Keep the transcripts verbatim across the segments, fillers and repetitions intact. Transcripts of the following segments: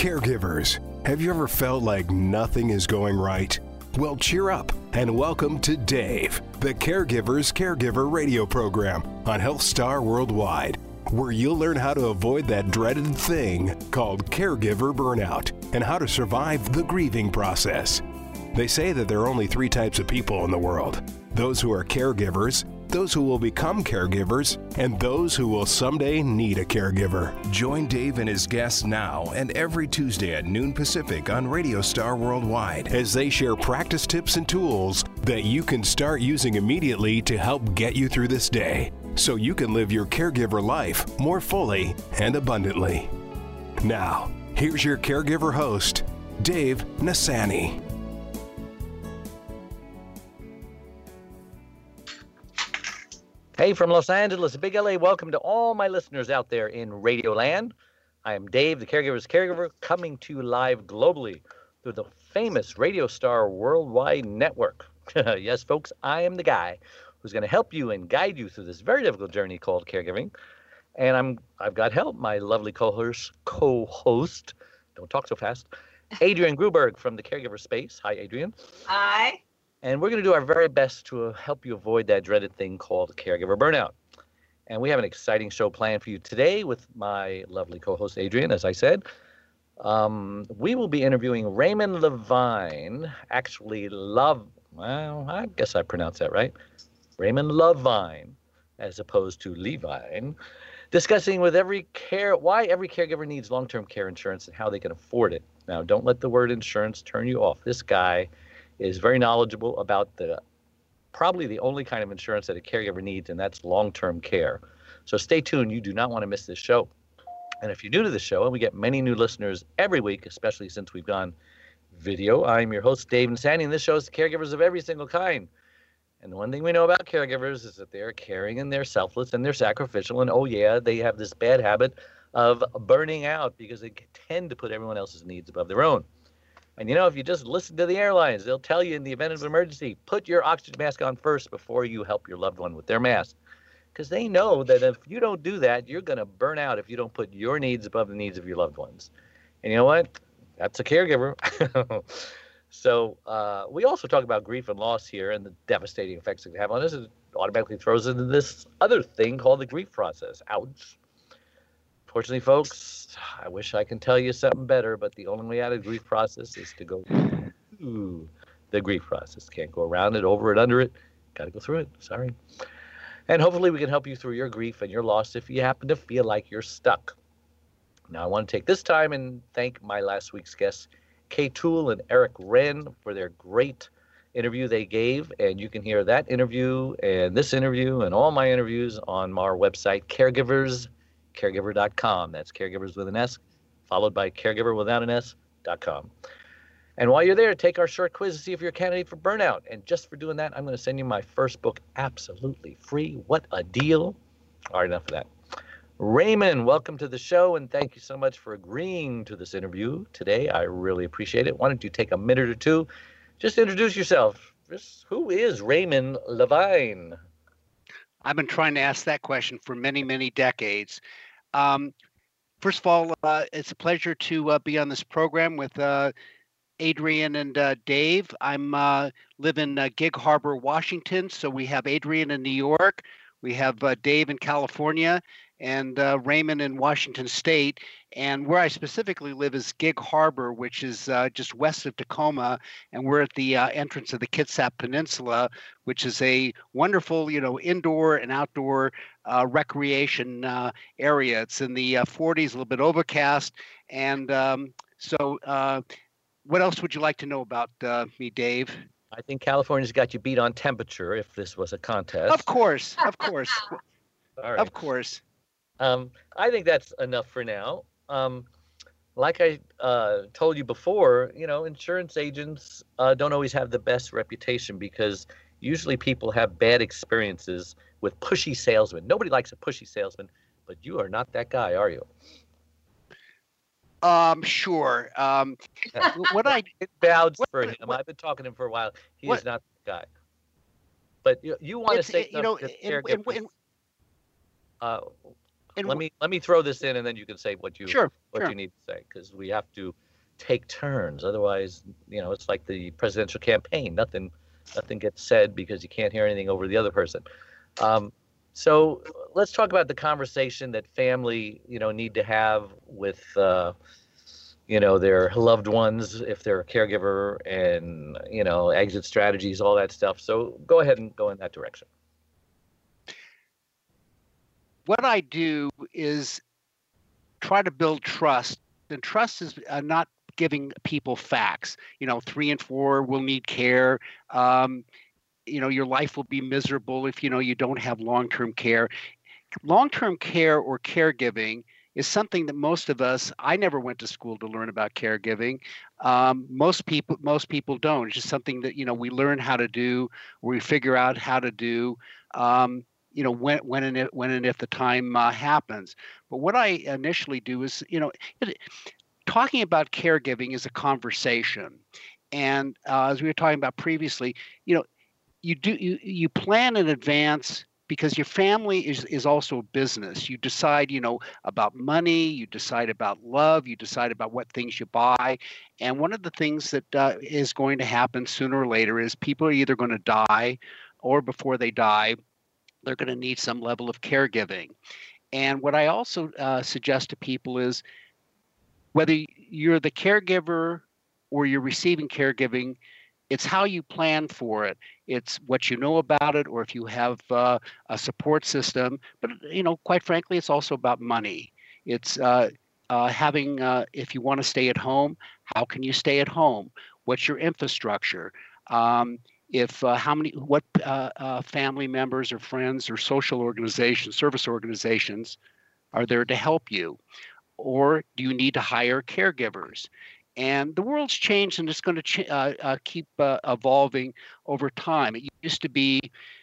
Caregivers, have you ever felt like nothing is going right? Well, cheer up and welcome to Dave, the Caregiver's Caregiver radio program on HealthStar Worldwide, where you'll learn how to avoid that dreaded thing called caregiver burnout and how to survive the grieving process. They say that there are only three types of people in the world: those who are caregivers, those who will become caregivers, and those who will someday need a caregiver. Join Dave and his guests now and every Tuesday at noon Pacific on Radio Star Worldwide as they share practice tips and tools that you can start using immediately to help get you through this day so you can live your caregiver life more fully and abundantly. Now, here's your caregiver host, Dave Nassaney. Hey, from Los Angeles, Big L A, welcome to all my listeners out there in Radio Land. I am Dave, the Caregiver's Caregiver, coming to you live globally through the famous Radio Star Worldwide Network. Yes, folks, I am the guy who's going to help you and guide you through this very difficult journey called caregiving. And I'm, I've got help, my lovely co-host, co-host, don't talk so fast, Adrienne Gruberg from the Caregiver Space. Hi, Adrienne. Hi. And we're going to do our very best to uh, help you avoid that dreaded thing called caregiver burnout. And we have an exciting show planned for you today with my lovely co-host, Adrienne, as I said. Um, we will be interviewing Raymond Levine, actually Love, well, I guess I pronounced that right. Raymond Levine, as opposed to Levine, discussing with every care why every caregiver needs long-term care insurance and how they can afford it. Now, don't let the word insurance turn you off. This guy is very knowledgeable about the probably the only kind of insurance that a caregiver needs, and that's long-term care. So stay tuned. You do not want to miss this show. And if you're new to the show, and we get many new listeners every week, especially since we've gone video, I'm your host, Dave Nassaney, and this show is caregivers of every single kind. And the one thing we know about caregivers is that they're caring and they're selfless and they're sacrificial, and oh yeah, they have this bad habit of burning out because they tend to put everyone else's needs above their own. And, you know, if you just listen to the airlines, they'll tell you in the event of an emergency, put your oxygen mask on first before you help your loved one with their mask. Because they know that if you don't do that, you're going to burn out if you don't put your needs above the needs of your loved ones. And you know what? That's a caregiver. So uh, we also talk about grief and loss here and the devastating effects it can have on us. It automatically throws into this other thing called the grief process. Ouch. Fortunately, folks, I wish I can tell you something better, but the only way out of the grief process is to go through the grief process. Can't go around it, over it, under it. Got to go through it. Sorry. And hopefully we can help you through your grief and your loss if you happen to feel like you're stuck. Now, I want to take this time and thank my last week's guests, Kay Toole and Eric Wren, for their great interview they gave. And you can hear that interview and this interview and all my interviews on our website, caregivers caregiver dot com. That's caregivers with an S, followed by caregiver without an S dot com. And while you're there, take our short quiz to see if you're a candidate for burnout. And just for doing that, I'm going to send you my first book absolutely free. What a deal. All right, enough of that. Raymond, welcome to the show, and thank you so much for agreeing to this interview today. I really appreciate it. Why don't you take a minute or two, just introduce yourself. Just, who is Raymond Levine? I've been trying to ask that question for many, many decades. Um, first of all, uh, it's a pleasure to uh, be on this program with uh, Adrienne and uh, Dave. I'm uh, live in uh, Gig Harbor, Washington, so we have Adrienne in New York, we have uh, Dave in California, and uh, Raymond in Washington State. And where I specifically live is Gig Harbor, which is uh, just west of Tacoma, and we're at the uh, entrance of the Kitsap Peninsula, which is a wonderful, you know, indoor and outdoor uh, recreation uh, area. It's in the uh, forties, a little bit overcast, and um, so. Uh, what else would you like to know about uh, me, Dave? I think California's got you beat on temperature. If this was a contest, of course, of course, all right. Of course. Um, I think that's enough for now. Um, like I uh, told you before, you know, insurance agents uh, don't always have the best reputation because usually people have bad experiences with pushy salesmen. Nobody likes a pushy salesman, but you are not that guy, are you? Um, sure. Um, what I it vouched what, for him. What, I've been talking to him for a while. He what, is not the guy. But you, you want to say, you know, in, in, in, uh, and let me let me throw this in, and then you can say what you sure, what sure. you need to say, because we have to take turns. Otherwise, you know, it's like the presidential campaign. Nothing nothing gets said because you can't hear anything over the other person. Um, so let's talk about the conversation that family, you know, need to have with, uh, you know, their loved ones if they're a caregiver, and, you know, exit strategies, all that stuff. So go ahead and go in that direction. What I do is try to build trust, and trust is uh, not giving people facts. You know, three and four will need care. Um, you know, your life will be miserable if, you know, you don't have long-term care. Long-term care or caregiving is something that most of us, I never went to school to learn about caregiving. Um, most people, most people don't. It's just something that, you know, we learn how to do, we figure out how to do, um, you know, when, when and if, when and if the time uh, happens. But what I initially do is, you know, it, talking about caregiving is a conversation. And uh, as we were talking about previously, you know, you do you you plan in advance because your family is is also a business. You decide, you know, about money, you decide about love, you decide about what things you buy. And one of the things that uh, is going to happen sooner or later is people are either going to die, or before they die, they're going to need some level of caregiving. And what I also uh, suggest to people is whether you're the caregiver or you're receiving caregiving, it's how you plan for it. It's what you know about it, or if you have uh, a support system. But, you know, quite frankly, it's also about money. It's uh, uh, having, uh, if you want to stay at home, how can you stay at home? What's your infrastructure? Um, if uh, how many, what uh, uh, family members or friends or social organizations, service organizations are there to help you? Or do you need to hire caregivers? And the world's changed, and it's going to ch- uh, uh, keep uh, evolving over time. It used to be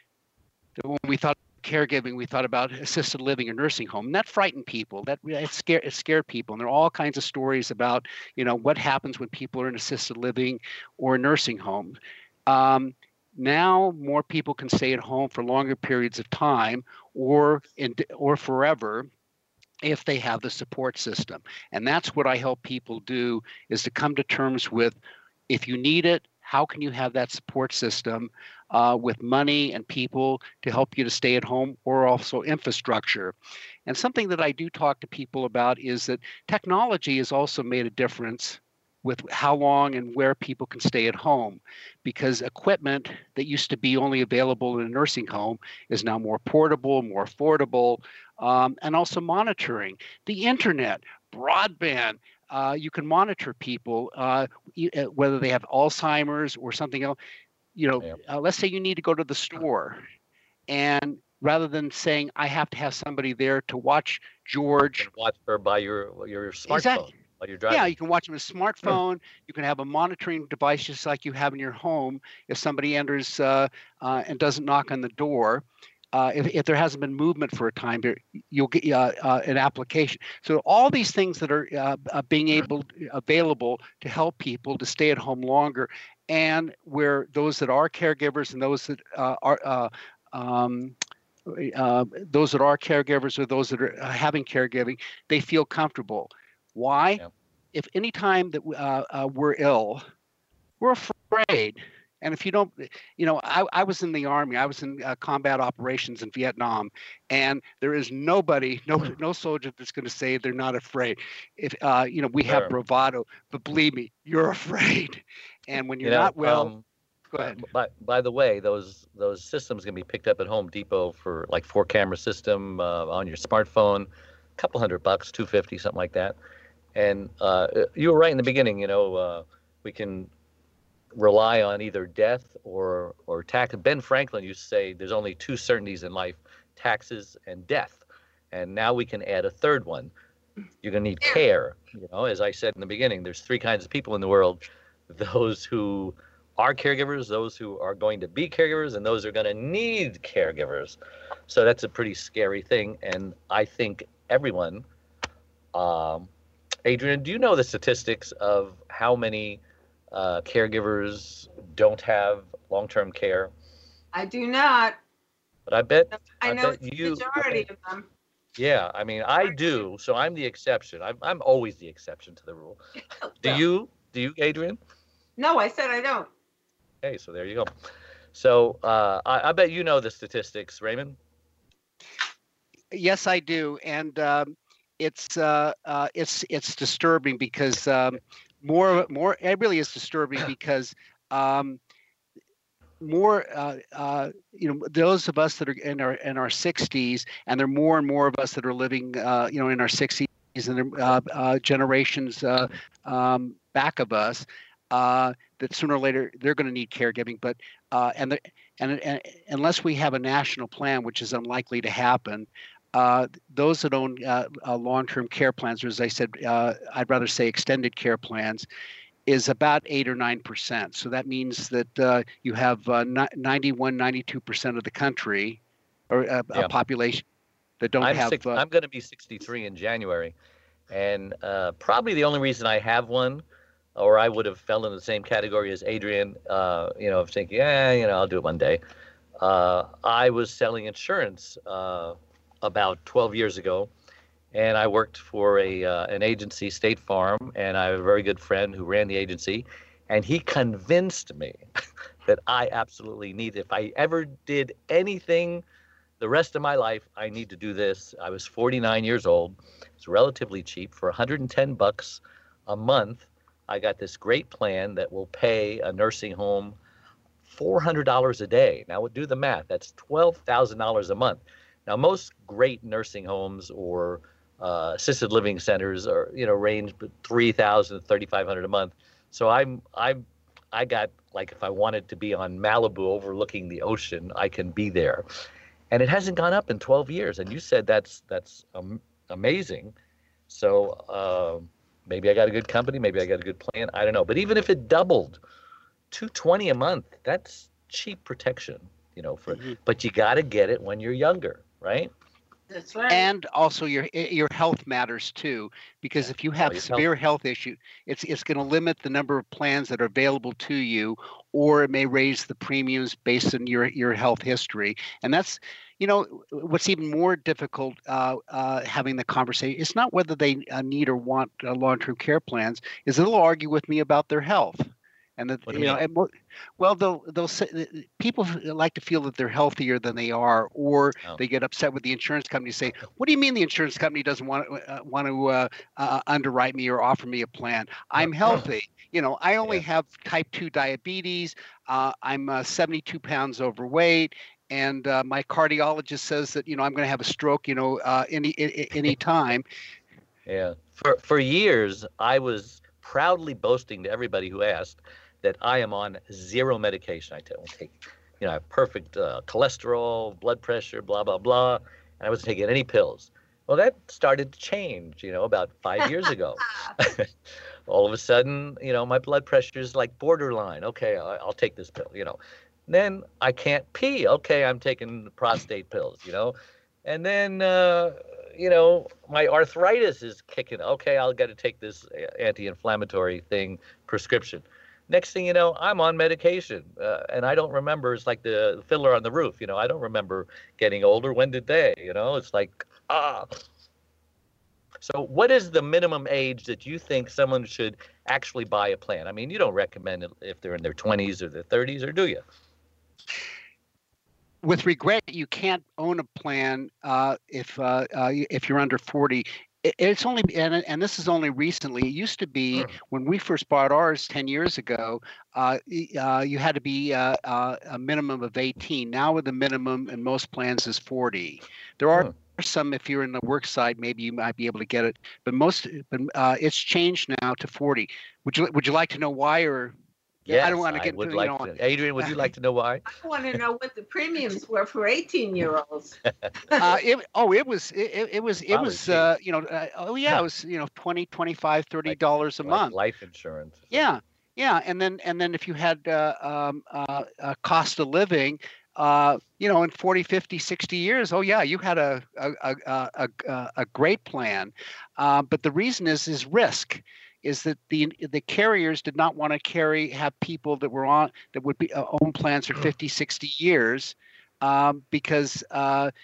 that when we thought caregiving, we thought about assisted living or nursing home, and that frightened people. That it scared, it scared people. And there are all kinds of stories about, you know, what happens when people are in assisted living or nursing home. Um, now more people can stay at home for longer periods of time, or in, or forever, if they have the support system. And that's what I help people do, is to come to terms with, if you need it, how can you have that support system uh, with money and people to help you to stay at home, or also infrastructure. And something that I do talk to people about is that technology has also made a difference with how long and where people can stay at home, because equipment that used to be only available in a nursing home is now more portable, more affordable, um, and also monitoring. The internet, broadband, uh, you can monitor people, uh, whether they have Alzheimer's or something else. You know, yeah. uh, let's say you need to go to the store, and rather than saying, I have to have somebody there to watch George. You can watch her by your, your smartphone. Exactly. While you're driving. Yeah, you can watch them with a smartphone. You can have a monitoring device just like you have in your home. If somebody enters uh, uh, and doesn't knock on the door, uh, if, if there hasn't been movement for a time, you'll get uh, uh, an application. So all these things that are uh, uh, being able, available to help people to stay at home longer, and where those that are caregivers and those that uh, are uh, um, uh, those that are caregivers or those that are uh, having caregiving, they feel comfortable. Why? Yeah. If any time that uh, uh, we're ill, we're afraid. And if you don't, you know, I, I was in the Army. I was in uh, combat operations in Vietnam, and there is nobody, no no soldier that's going to say they're not afraid. If uh, you know, we have sure. bravado, but believe me, you're afraid. And when you're you know, not well, um, go ahead. By by the way, those those systems can be picked up at Home Depot for like four camera system uh, on your smartphone, a couple hundred bucks, two fifty, something like that. And uh, you were right in the beginning. You know, uh, we can rely on either death or or tax. Ben Franklin used to say there's only two certainties in life: taxes and death. And now we can add a third one. You're going to need care. You know, as I said in the beginning, there's three kinds of people in the world: those who are caregivers, those who are going to be caregivers, and those who are going to need caregivers. So that's a pretty scary thing. And I think everyone. Um, Adrian, do you know the statistics of how many uh, caregivers don't have long-term care? I do not. But I bet I I know bet it's you, the majority of them. Yeah, I mean, I do. So I'm the exception. I'm I'm always the exception to the rule. Do Well, you? Do you, Adrian? no, I said I don't. Okay, so there you go. So uh, I, I bet you know the statistics, Raymond. Yes, I do, and um, it's uh, uh, it's it's disturbing because um, more more it really is disturbing because um, more uh, uh, you know those of us that are in our in our sixties, and there are more and more of us that are living uh, you know in our sixties and there uh, uh, generations uh, um, back of us. Uh, that sooner or later they're going to need caregiving, but uh, and, the, and and unless we have a national plan, which is unlikely to happen, uh, those that own uh, uh, long-term care plans, or as I said, uh, I'd rather say extended care plans, is about eight or nine percent. So that means that uh, you have uh, ninety-one, ninety-two percent of the country, or uh, Yeah. a population that don't I'm have. six, Uh, I'm going to be sixty-three in January, and uh, probably the only reason I have one, or I would have fell in the same category as Adrian, uh, you know, of thinking, yeah, you know, I'll do it one day. Uh, I was selling insurance uh, about twelve years ago, and I worked for a uh, an agency, State Farm, and I have a very good friend who ran the agency, and he convinced me that I absolutely need, if I ever did anything the rest of my life, I need to do this. I was forty-nine years old. It's relatively cheap. For one hundred ten bucks a month, I got this great plan that will pay a nursing home four hundred dollars a day. Now, do the math. That's twelve thousand dollars a month. Now, most great nursing homes or uh, assisted living centers are, you know, range three thousand dollars to thirty-five hundred dollars a month. So I'm, I'm, I got, like, if I wanted to be on Malibu overlooking the ocean, I can be there. And it hasn't gone up in twelve years. And you said that's that's um, amazing. So uh, maybe I got a good company. Maybe I got a good plan. I don't know. But even if it doubled, two hundred twenty dollars a month, that's cheap protection, you know. For Mhm. But you got to get it when you're younger, right? That's right. And also your your health matters too, because Yeah. if you Oh, have your severe health issue, it's it's going to limit the number of plans that are available to you, or it may raise the premiums based on your your health history. And that's, you know, what's even more difficult uh, uh, having the conversation. It's not whether they uh, need or want uh, long-term care plans. Is they'll argue with me about their health. And that, What do you you know, mean? and mo- well, they'll they'll say, people like to feel that they're healthier than they are, or Oh. they get upset with the insurance company. Say, "What do you mean the insurance company doesn't want uh, want to uh, uh, underwrite me or offer me a plan? I'm healthy. You know, I only Yeah. have type two diabetes. Uh, I'm uh, seventy-two pounds overweight." And uh, my cardiologist says that, you know, I'm going to have a stroke, you know, uh, any any time. Yeah. For for years, I was proudly boasting to everybody who asked that I am on zero medication. I don't take, you know, I have perfect uh, cholesterol, blood pressure, blah blah blah, and I wasn't taking any pills. Well, that started to change, you know, about five years ago. All of a sudden, you know, my blood pressure is like borderline. Okay, I, I'll take this pill, you know. Then I can't pee. Okay, I'm taking prostate pills, you know. And then, uh, you know, my arthritis is kicking. Okay, I'll got to take this anti-inflammatory thing, prescription. Next thing you know, I'm on medication, uh, and I don't remember. It's like the fiddler on the roof, you know. I don't remember getting older. When did they? You know, it's like ah. So, what is the minimum age that you think someone should actually buy a plan? I mean, you don't recommend it if they're in their twenties or their thirties, or do you? With regret, you can't own a plan uh, if uh, uh, if you're under forty. It- It's only and and this is only recently. It used to be when we first bought ours ten years ago. Uh, y- uh, you had to be uh, uh, a minimum of eighteen. Now, the minimum in most plans is forty. There are Hmm. some, if you're in the work side, maybe you might be able to get it. But most, but uh, it's changed now to forty. Would you Would you like to know why, or Yes, I don't want to get would into, like you know, to. Adrian, would you like to know why? I want to know what the premiums were for eighteen-year-olds. uh, it, oh, it was, it, it it was, it Probably was, cheap. uh, you know, uh, oh yeah, it was, you know, twenty, twenty-five, thirty Like- dollars a Like month. life insurance. or Yeah, yeah, and then and then if you had uh, um, uh, uh, cost of living, uh, you know, in forty, fifty, sixty years, oh yeah, you had a a a a, a, a great plan, uh, but the reason is is risk. Is that the the carriers did not want to carry have people that were on that would be uh, own plans for fifty, sixty years, um, because uh,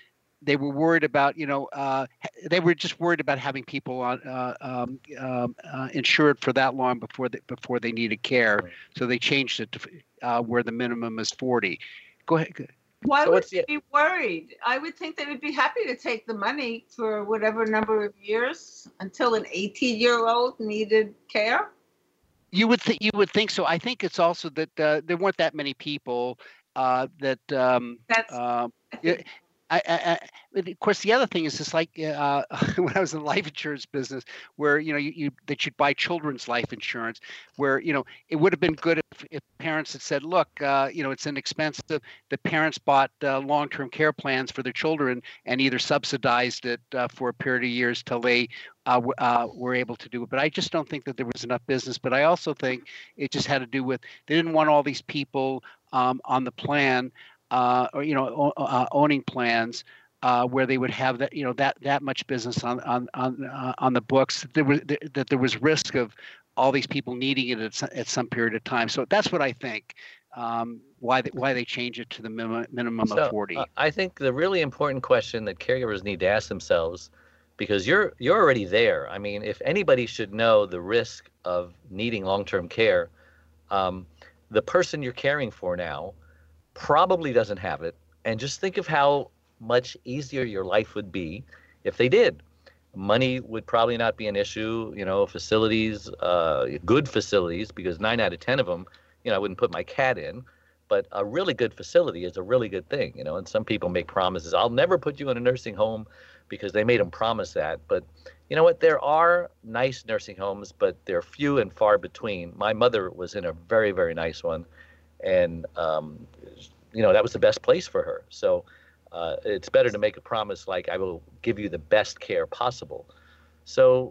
they were worried about, you know, uh, they were just worried about having people on uh, um, um, uh, insured for that long before they, before they needed care. So they changed it to uh, where the minimum is forty. Go ahead. Why So would what's they the- be worried? I would think they would be happy to take the money for whatever number of years until an eighteen-year-old needed care. You would think you would think so. I think it's also that uh, there weren't that many people uh, that. Um, That's uh, I think, I, I, I, of course, the other thing is just like uh, when I was in the life insurance business, where you know you, you that you'd buy children's life insurance, where you know it would have been good if, if parents had said, look, uh, you know, it's inexpensive. The parents bought uh, long-term care plans for their children and either subsidized it uh, for a period of years till they uh, w- uh, were able to do it. But I just don't think that there was enough business. But I also think it just had to do with they didn't want all these people um, on the plan. Uh, or you know, o- uh, owning plans uh, where they would have that, you know, that that much business on on on uh, on the books. There was that there was risk of all these people needing it at some, at some period of time. So that's what I think. Um, why they, why they change it to the minimum minimum So, of forty. uh, I think the really important question that caregivers need to ask themselves, because you're you're already there. I mean, if anybody should know the risk of needing long-term care, um, the person you're caring for now probably doesn't have it. And just think of how much easier your life would be if they did. Money would probably not be an issue, you know, facilities, uh, good facilities, because nine out of ten of them, you know, I wouldn't put my cat in, but a really good facility is a really good thing, you know, and some people make promises. I'll never put you in a nursing home because they made them promise that. But you know what? There are nice nursing homes, but they're few and far between. My mother was in a very, very nice one. And, um, you know, that was the best place for her. So uh, it's better to make a promise like, I will give you the best care possible. So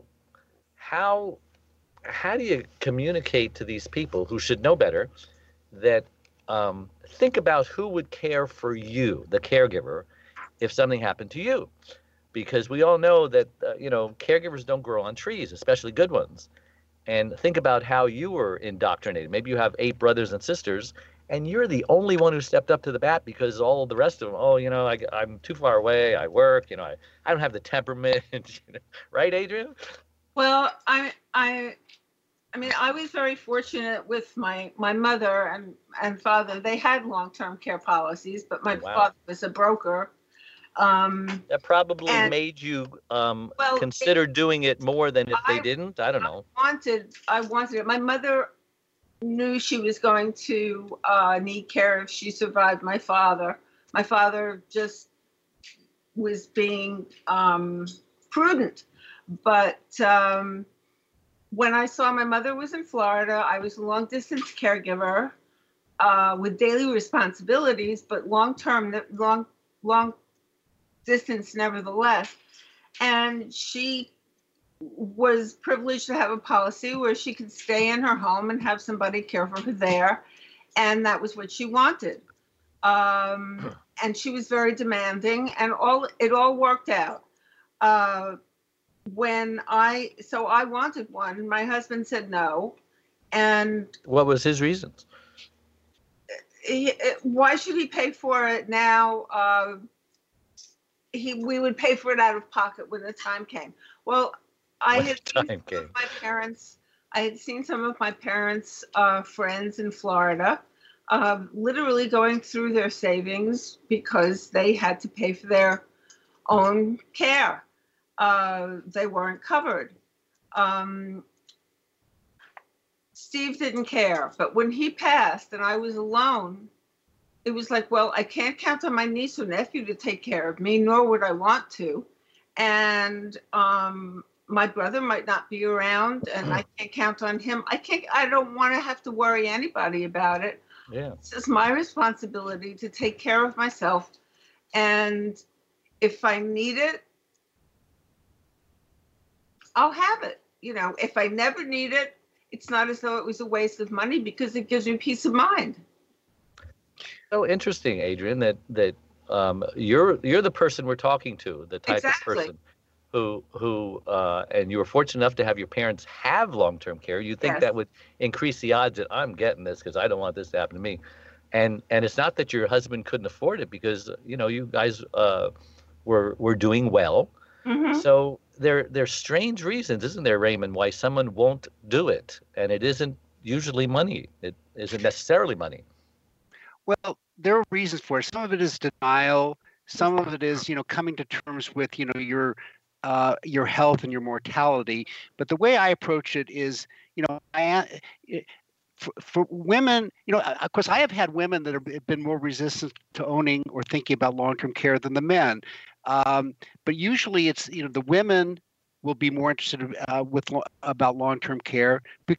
how how do you communicate to these people who should know better that um, think about who would care for you, the caregiver, if something happened to you? Because we all know that, uh, you know, caregivers don't grow on trees, especially good ones. And think about how you were indoctrinated. Maybe you have eight brothers and sisters, and you're the only one who stepped up to the bat because all the rest of them, oh, you know, I, I'm too far away. I work, you know, I, I don't have the temperament, you know, right, Adrian? well, I I I mean, I was very fortunate with my my mother and and father. They had long-term care policies, but my Wow. father was a broker. Um, That probably And- made you um, Well, consider doing it more than if they I- didn't. I don't know. wanted I wanted it. My mother knew she was going to uh, need care if she survived my father. My father just was being um, prudent. But um, when I saw my mother was in Florida, I was a long distance caregiver uh, with daily responsibilities, but long term, long long distance nevertheless. And she was privileged to have a policy where she could stay in her home and have somebody care for her there. And that was what she wanted. Um, and she was very demanding, and all it all worked out. Uh, when I, so I wanted one, my husband said no. And What was his reasons? he, it- why should he pay for it now? Uh, he, we would pay for it out of pocket when the time came. Well, I When had the seen time some came. of my parents. I had seen some of my parents' uh, friends in Florida, uh, literally going through their savings because they had to pay for their own care. Uh, they weren't covered. Um, Steve didn't care, but when he passed and I was alone, it was like, well, I can't count on my niece or nephew to take care of me, nor would I want to. And um, my brother might not be around, and I can't count on him. I can't. I don't want to have to worry anybody about it. Yeah. It's just my responsibility to take care of myself. And if I need it, I'll have it. You know, if I never need it, it's not as though it was a waste of money because it gives me peace of mind. So interesting, Adrian, that that um, you're you're the person we're talking to, the type Exactly. of person who who uh, and you were fortunate enough to have your parents have long-term care. You think Yes. that would increase the odds that I'm getting this because I don't want this to happen to me. And and it's not that your husband couldn't afford it because you know you guys uh, we're we're doing well. Mhm. So there there's strange reasons, isn't there, Raymond, why someone won't do it, and it isn't usually money. It isn't necessarily money. Well, there are reasons for it. Some of it is denial. Some of it is, you know, coming to terms with, you know, your uh, your health and your mortality. But the way I approach it is, you know, I, for, for women, you know, of course, I have had women that have been more resistant to owning or thinking about long-term care than the men. Um, but usually, it's, you know, the women will be more interested uh, with about long-term care,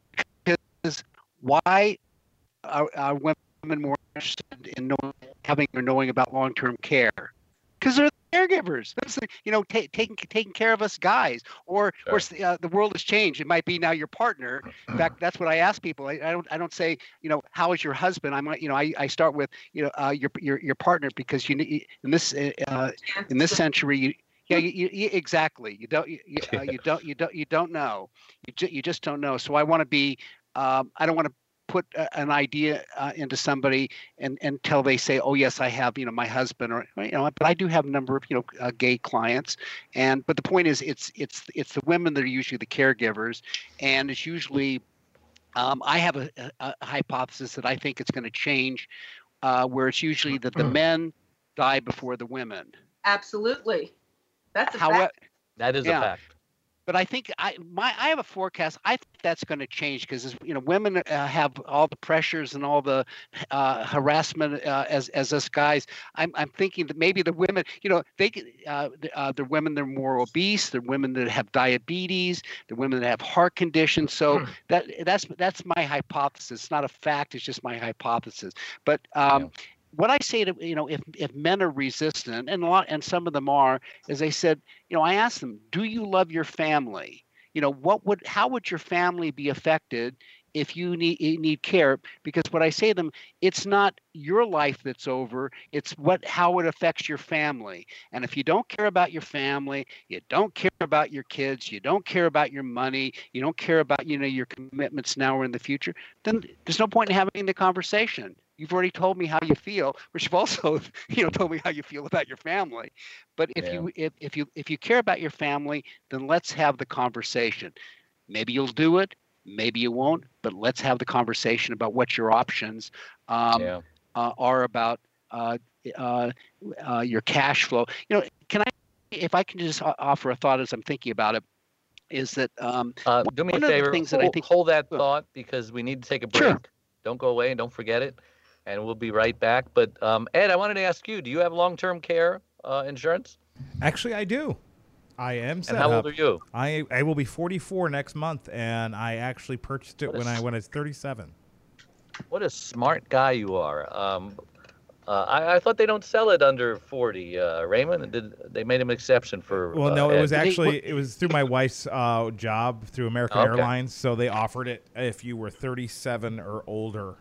because why are, are women more interested in knowing, having or knowing about long-term care? Because they're the caregivers. That's the, you know, ta- taking taking care of us guys. Or, Sure. or uh, the world has changed. It might be now your partner. In fact, that's what I ask people. I, I don't I don't say, you know, how is your husband? I might, you know, I, I start with, you know, uh, your your your partner, because you need in this uh, in this century. You, yeah, you, you, you, exactly. You don't you, uh, you don't you don't you don't know. You ju- you just don't know. So I want to be. Um, I don't want to put a, an idea uh, into somebody and until they say, oh yes, I have, you know, my husband, or, you know, but I do have a number of, you know, uh, gay clients. And but the point is, it's it's it's the women that are usually the caregivers, and it's usually um, I have a, a, a hypothesis that I think it's going to change, uh, where it's usually that the men die before the women. Absolutely. That's a How fact. That is Yeah. a fact. But I think I my I have a forecast. I think that's going to change, because, you know, women uh, have all the pressures and all the uh, harassment uh, as as us guys. I'm I'm thinking that maybe the women, you know, they uh, uh, the women they're more obese. They're women that have diabetes. They're women that have heart conditions. So that that's that's my hypothesis. It's not a fact. It's just my hypothesis. But um, Yeah. what I say to, you know, if if men are resistant, and a lot, and some of them are, is they said, you know, I asked them, do you love your family? You know, what would, how would your family be affected if you need you need care? Because what I say to them, it's not your life that's over, it's what how it affects your family. And if you don't care about your family, you don't care about your kids, you don't care about your money, you don't care about, you know, your commitments now or in the future, then there's no point in having the conversation. You've already told me how you feel, which you've also, you know, told me how you feel about your family. But if Yeah. you if, if you if you care about your family, then let's have the conversation. Maybe you'll do it, maybe you won't, but let's have the conversation about what your options um, Yeah. uh, are about uh, uh, uh, your cash flow. You know, can I, if I can just o- offer a thought as I'm thinking about it, is that um, Uh, do me a one of the favor. things that I hold, think- hold that Sure. thought, because we need to take a break. Sure. Don't go away and don't forget it. And we'll be right back. But um, Ed, I wanted to ask you: do you have long-term care uh, insurance? Actually, I do. I am set And how up. old are you? I I will be forty-four next month, and I actually purchased it What a when I s- when I was thirty-seven. What a smart guy you are. Um, uh, I, I thought they don't sell it under forty, uh, Raymond. Did, they made an exception for. Well, uh, no, it Ed. was They- actually it was through my wife's uh, job through American Okay. Airlines, so they offered it if you were thirty-seven or older,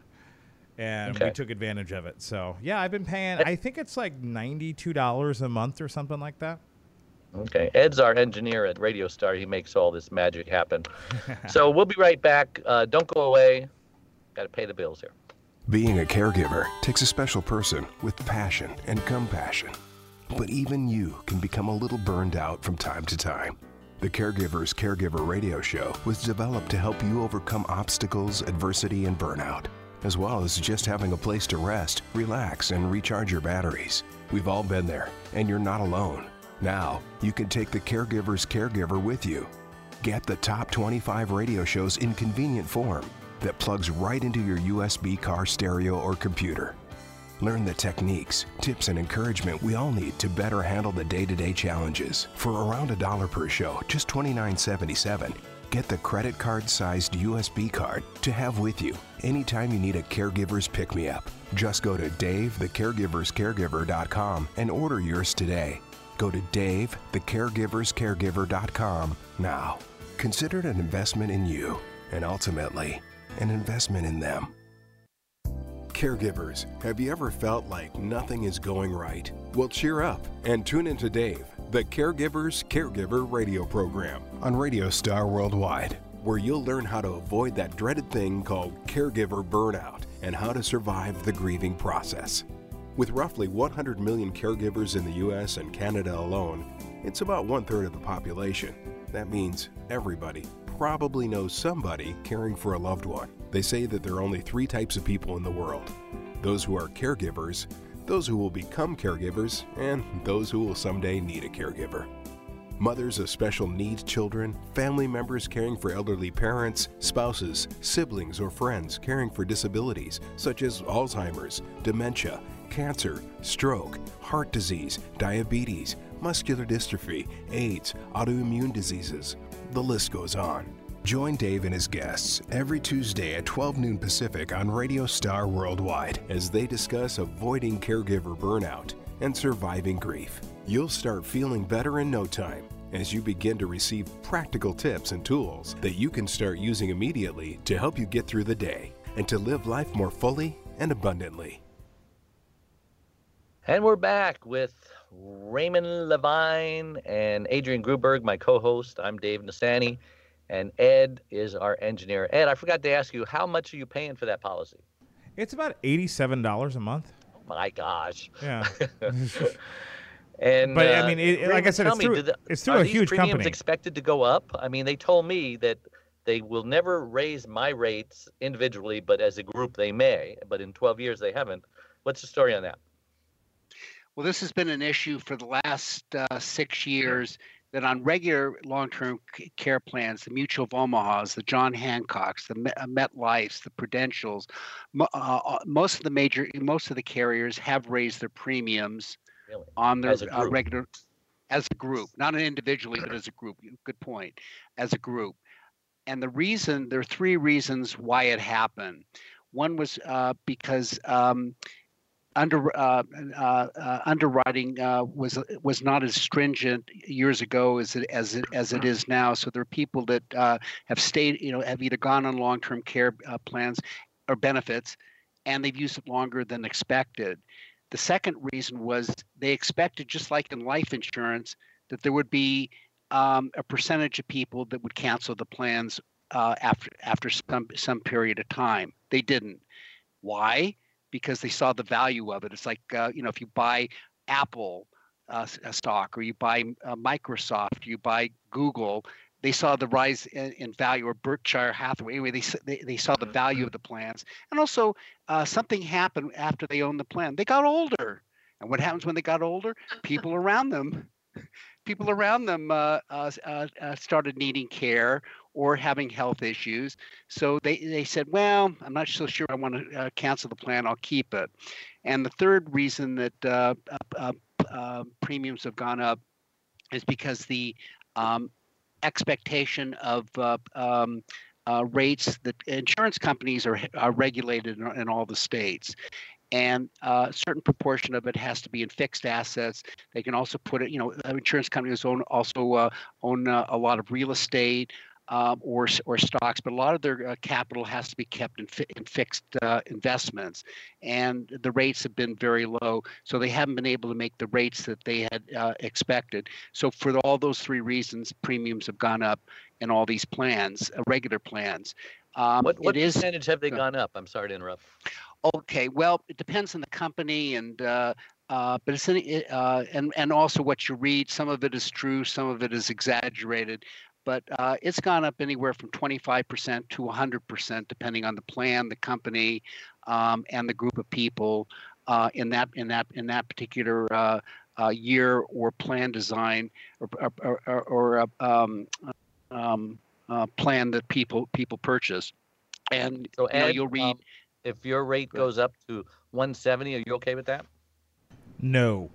and we Okay. took advantage of it. So yeah, I've been paying. I think it's like ninety-two dollars a month or something like that. Okay. Ed's our engineer at Radio Star. He makes all this magic happen. So we'll be right back. Uh, don't go away. Got to pay the bills here. Being a caregiver takes a special person with passion and compassion. But even you can become a little burned out from time to time. The Caregiver's Caregiver Radio Show was developed to help you overcome obstacles, adversity, and burnout, as well as just having a place to rest, relax, and recharge your batteries. We've all been there, and you're not alone. Now, you can take the Caregiver's Caregiver with you. Get the top twenty-five radio shows in convenient form that plugs right into your U S B car stereo or computer. Learn the techniques, tips, and encouragement we all need to better handle the day-to-day challenges. For around a dollar per show, just twenty-nine seventy-seven, get the credit card-sized U S B card to have with you anytime you need a caregiver's pick-me-up. Just go to Dave the Caregiver's Caregiver dot com and order yours today. Go to Dave the Caregiver's Caregiver dot com now. Consider it an investment in you, and ultimately, an investment in them. Caregivers, have you ever felt like nothing is going right? Well, cheer up and tune into Dave, the Caregiver's Caregiver radio program on Radio Star Worldwide, where you'll learn how to avoid that dreaded thing called caregiver burnout and how to survive the grieving process. With roughly one hundred million caregivers in the U S and Canada alone, it's about one-third of the population. That means everybody probably knows somebody caring for a loved one. They say that there are only three types of people in the world: those who are caregivers, those who will become caregivers, and those who will someday need a caregiver. Mothers of special needs children, family members caring for elderly parents, spouses, siblings, or friends caring for disabilities such as Alzheimer's, dementia, cancer, stroke, heart disease, diabetes, muscular dystrophy, AIDS, autoimmune diseases. The list goes on. Join Dave and his guests every Tuesday at twelve noon Pacific on Radio Star Worldwide as they discuss avoiding caregiver burnout and surviving grief. You'll start feeling better in no time as you begin to receive practical tips and tools that you can start using immediately to help you get through the day and to live life more fully and abundantly. And we're back with Raymond Levine and Adrian Gruberg, my co-host. I'm Dave Nasani, and Ed is our engineer. Ed, I forgot to ask you, how much are you paying for that policy? It's about eighty-seven dollars a month. Oh my gosh. Yeah. And but uh, I mean, it, like I said, it's me, through, the, it's through are a these huge premiums company. Expected to go up? I mean, they told me that they will never raise my rates individually, but as a group they may. But in twelve years they haven't. What's the story on that? Well, this has been an issue for the last uh, six years. That on regular long-term c- care plans, the Mutual of Omaha's, the John Hancocks, the Met, uh, MetLife's, the Prudentials, mo- uh, most of the major, most of the carriers have raised their premiums Really? on their As a uh, group. regular, as a group, not individually, but as a group. Good point. As a group, and the reason there are three reasons why it happened. One was uh, because um, under uh, uh, uh, underwriting uh, was was not as stringent years ago as it as it as it is now. So there are people that uh, have stayed, you know, have either gone on long-term care uh, plans or benefits, and they've used it longer than expected. The second reason was they expected, just like in life insurance, that there would be um, a percentage of people that would cancel the plans uh, after after some some period of time. They didn't. Why? Because they saw the value of it. It's like, uh, you know, if you buy Apple uh, stock, or you buy uh, Microsoft, you buy Google, they saw the rise in, in value, or Berkshire Hathaway. Anyway, they, they, they saw the value of the plans. And also uh, something happened after they owned the plan. They got older. And what happens when they got older? People around them, people around them uh, uh, uh, started needing care or having health issues. So they, they said, well, I'm not so sure I want to uh, cancel the plan. I'll keep it. And the third reason that uh, uh, uh, premiums have gone up is because the um, expectation of uh, um, uh, rates that insurance companies are, are regulated in, in all the states. And uh, a certain proportion of it has to be in fixed assets. They can also put it, you know, insurance companies own also uh, own uh, a lot of real estate um, or or stocks, but a lot of their uh, capital has to be kept in, fi- in fixed uh, investments. And the rates have been very low, so they haven't been able to make the rates that they had uh, expected. So for all those three reasons, premiums have gone up in all these plans, uh, regular plans. Um, What, what it is, percentage have they uh, gone up? I'm sorry to interrupt. Okay, well, it depends on the company, and uh, uh, but it's in, uh, and and also what you read. Some of it is true, some of it is exaggerated, but uh, it's gone up anywhere from twenty-five percent to one hundred percent, depending on the plan, the company, um, and the group of people uh, in that in that in that particular uh, uh, year or plan design or or, or, or uh, um, um, uh, plan that people people purchase. And So you know, Ed, you'll read. um, if your rate goes up to one seventy, are you okay with that? No.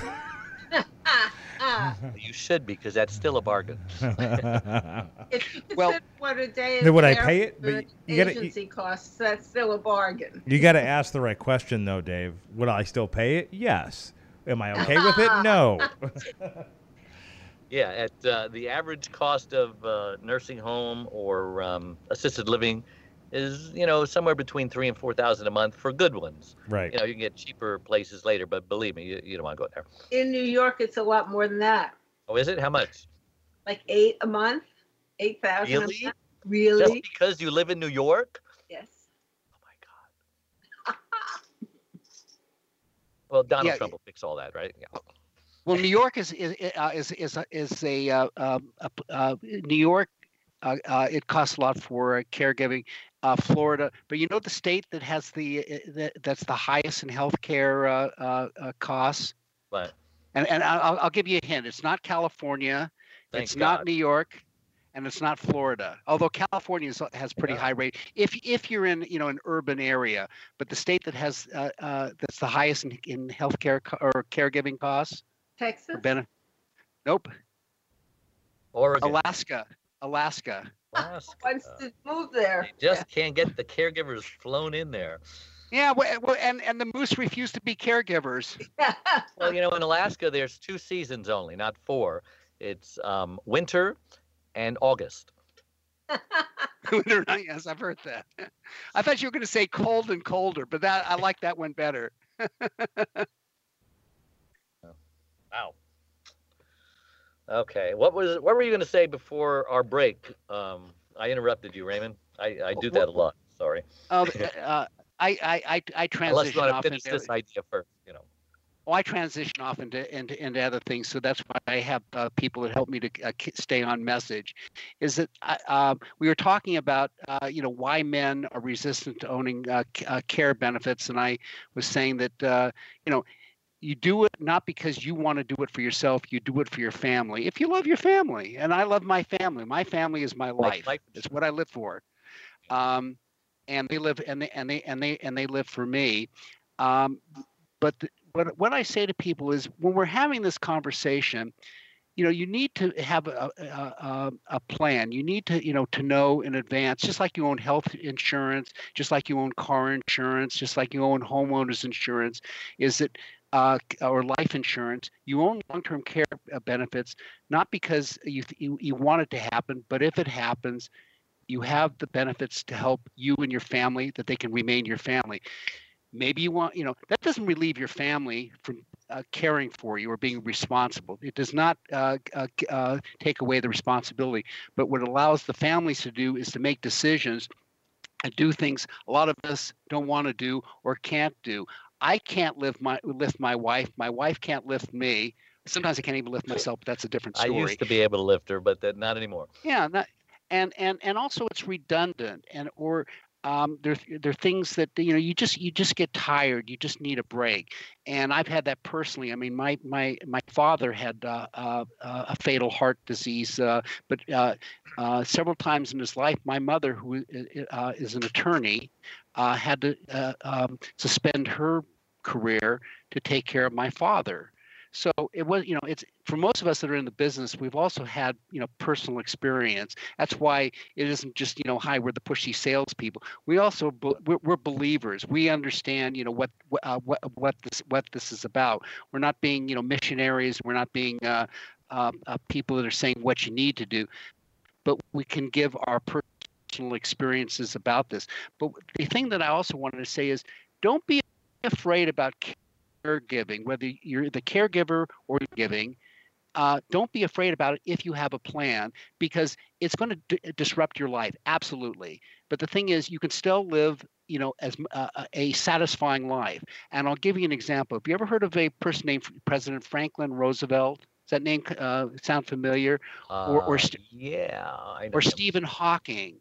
You should, because that's still a bargain. If you Well- consider what a day Then of would I care pay it? for But you gotta- you- agency costs, that's still a bargain. You got to ask the right question, though, Dave. Would I still pay it? Yes. Am I okay with it? No. Yeah, at uh, the average cost of uh, nursing home or um, assisted living is, you know, somewhere between three and four thousand a month for good ones. Right. You know, you can get cheaper places later, but believe me, you, you don't want to go there. In New York, it's a lot more than that. Oh, is it? How much? Like eight a month, eight thousand. Really? A month. Just Really? because you live in New York? Yes. Oh my God. Well, Donald Yeah. Trump will fix all that, right? Yeah. Well, New York is is uh, is is a, is a, uh, um, a uh, New York. Uh, uh, it costs a lot for uh, caregiving. Uh, Florida, but you know the state that has the, uh, the that's the highest in healthcare uh, uh, uh, costs. But And and I'll I'll give you a hint. It's not California. Thank It's God. not New York, and it's not Florida. Although California is, has pretty Yeah. high rate. If if you're in you know an urban area, but the state that has uh, uh, that's the highest in, in healthcare co- or caregiving costs. Texas. For benefit. Nope. Oregon. Alaska. Alaska. Alaska. Wants to move there. They just can't get the caregivers flown in there. Yeah. Well, well, and and the moose refuse to be caregivers. Well, you know, in Alaska, there's two seasons only, not four. It's um, winter and August. Winter night, yes, I've heard that. I thought you were going to say cold and colder, but that I like that one better. Wow. Okay. What was what were you going to say before our break? Um, I interrupted you, Raymond. I, I do that a lot. Sorry. Oh, uh, I, I, I, I Unless transition you want off to finish into, this idea first, you know. oh, I transition off into, into, into other things. So that's why I have uh, people that help me to uh, k- stay on message. Is that I, uh, we were talking about, uh, you know, why men are resistant to owning uh, c- uh, care benefits. And I was saying that, uh, you know, you do it not because you want to do it for yourself. You do it for your family. If you love your family, and I love my family, my family is my Like life. life It's what I live for. Um, and they live, and they and they and they and they live for me. Um, but the, what what I say to people is, when we're having this conversation, you know, you need to have a, a, a, a plan. You need to, you know, to know in advance, just like you own health insurance, just like you own car insurance, just like you own homeowners insurance, is that uh, or life insurance. You own long-term care uh, benefits, not because you, you you want it to happen, but if it happens, you have the benefits to help you and your family, that they can remain your family. Maybe you want, you know, that doesn't relieve your family from uh, caring for you or being responsible. It does not uh, uh, uh, take away the responsibility. But what it allows the families to do is to make decisions and do things a lot of us don't want to do or can't do. I can't lift my lift my wife. My wife can't lift me. Sometimes I can't even lift myself, but that's a different I story. used to be able to lift her, but that, not anymore. Yeah, not, and and and also it's redundant, and or um, there there are things that you know you just you just get tired. You just need a break, and I've had that personally. I mean, my my my father had uh, uh, a fatal heart disease, uh, but uh, uh, several times in his life, my mother, who uh, is an attorney, uh, had to uh, um, suspend her career to take care of my father. So it was, you know, it's for most of us that are in the business, we've also had, you know, personal experience. That's why it isn't just, you know, hi, we're the pushy salespeople. We also we're, we're believers. We understand, you know, what uh, what what this what this is about. We're not being, you know, missionaries. We're not being uh, uh, uh, people that are saying what you need to do, but we can give our personal experiences about this. But the thing that I also wanted to say is, don't be afraid about caregiving, whether you're the caregiver or giving. Uh, don't be afraid about it if you have a plan, because it's going to d- disrupt your life. Absolutely. But the thing is, you can still live, you know, as uh, a satisfying life. And I'll give you an example. Have you ever heard of a person named President Franklin Roosevelt? Does that name uh, sound familiar? Uh, or or, St- yeah, I know or him. Stephen Hawking.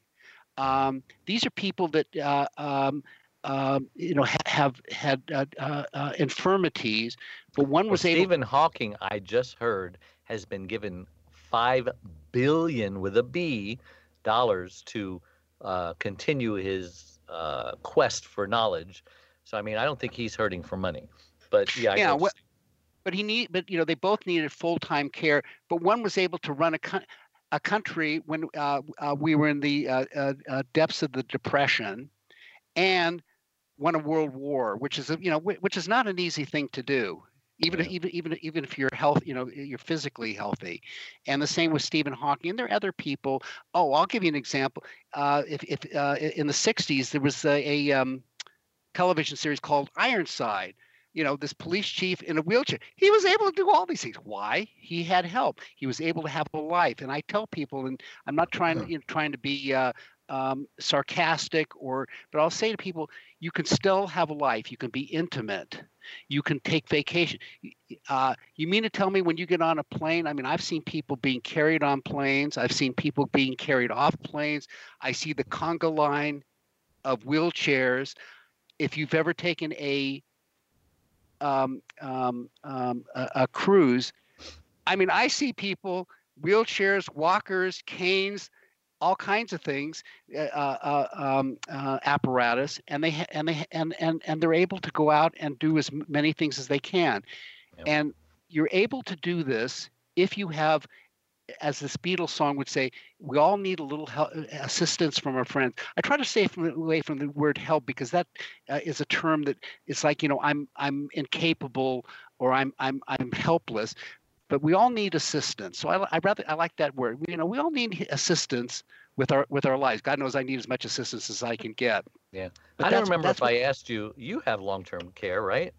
Um, these are people that uh, um, um, you know ha- have had uh, uh, uh, infirmities, but one Well, was able. Stephen Hawking, I just heard, has been given five billion with a B dollars to uh, continue his uh, quest for knowledge. So I mean, I don't think he's hurting for money. But yeah, I Yeah, know what- But he need, but you know, they both needed full-time care. But one was able to run a co- a country when uh, uh, we were in the uh, uh, uh, depths of the Depression, and won a world war, which is a, you know, wh- which is not an easy thing to do. Even if, Yeah. even even even if you're health, you know, you're physically healthy, and the same with Stephen Hawking. And there are other people. Oh, I'll give you an example. Uh, if if uh, in the sixties there was a, a um, television series called Ironside. You know, this police chief in a wheelchair. He was able to do all these things. Why? He had help. He was able to have a life. And I tell people, and I'm not trying, you know, trying to be uh, um, sarcastic, or but I'll say to people, you can still have a life. You can be intimate. You can take vacation. Uh, you mean to tell me when you get on a plane? I mean, I've seen people being carried on planes. I've seen people being carried off planes. I see the conga line of wheelchairs. If you've ever taken a um, um, um, a, a cruise, I mean, I see people, wheelchairs, walkers, canes, all kinds of things, uh, uh, um, uh, apparatus, and they ha- and they and and and they're able to go out and do as many things as they can, Yep. and you're able to do this if you have, as this Beatles song would say, we all need a little help, assistance from our friends. I try to stay from, away from the word help, because that uh, is a term that it's like, you know, I'm I'm incapable, or I'm I'm I'm helpless. But we all need assistance. So I, I rather I like that word. You know, we all need assistance with our with our lives. God knows I need as much assistance as I can get. Yeah. But I don't that's- remember that's if what- I asked you, you have long-term care, right?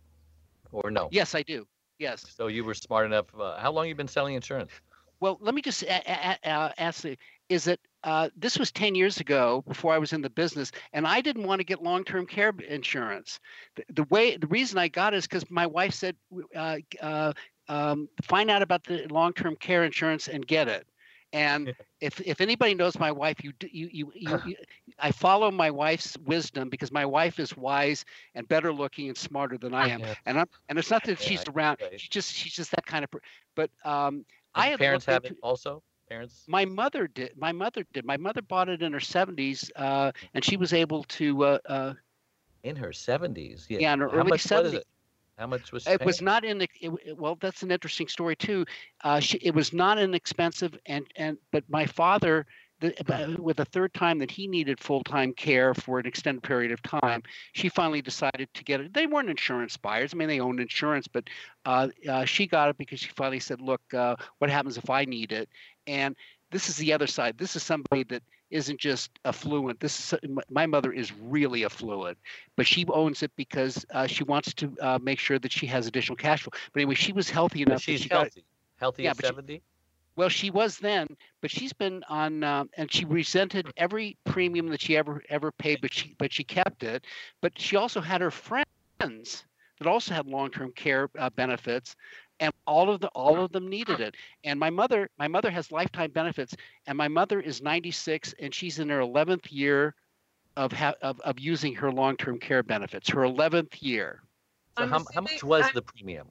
Or no? Yes, I do. Yes. So you were smart enough. Uh, how long you been selling insurance? Well, let me just a- a- a- ask you, is it uh, this was ten years ago, before I was in the business, and I didn't want to get long-term care insurance. The, the way the reason I got it is because my wife said, uh, uh, um, find out about the long-term care insurance and get it. And if if anybody knows my wife, you do- you you, you, you I follow my wife's wisdom, because my wife is wise and better looking and smarter than I am. Yeah. And I'm and it's not that Yeah, she's I- around. right. She's just she's just that kind of. Per- but um, And I had parents looked have into- it also. Parents. my mother did. My mother did. My mother bought it in her seventies, uh, and she was able to. Uh, uh, In her seventies. Yeah. Yeah, in her How early much? What is seventies. it? How much was she It was paying? not in the. It, it- well, that's an interesting story too. Uh, she, it was not inexpensive, and and but my father, the, uh, with the third time that he needed full time care for an extended period of time, she finally decided to get it. They weren't insurance buyers. I mean, they owned insurance, but uh, uh, she got it because she finally said, "Look, uh, what happens if I need it?" And this is the other side. This is somebody that isn't just affluent. This is my mother is really affluent, but she owns it because uh, she wants to uh, make sure that she has additional cash flow. But anyway, she was healthy But enough. that she's she got, healthy. Healthy Yeah, at but she- seventy. well, she was then, but she's been on, um, and she resented every premium that she ever ever paid, but she but she kept it. But she also had her friends that also had long-term care uh, benefits, and all of the all of them needed it. And my mother, my mother has lifetime benefits, and my mother is ninety-six, and she's in her eleventh year of ha- of of using her long-term care benefits. Her eleventh year. So I'm how, how much assuming- was I'm- the premium?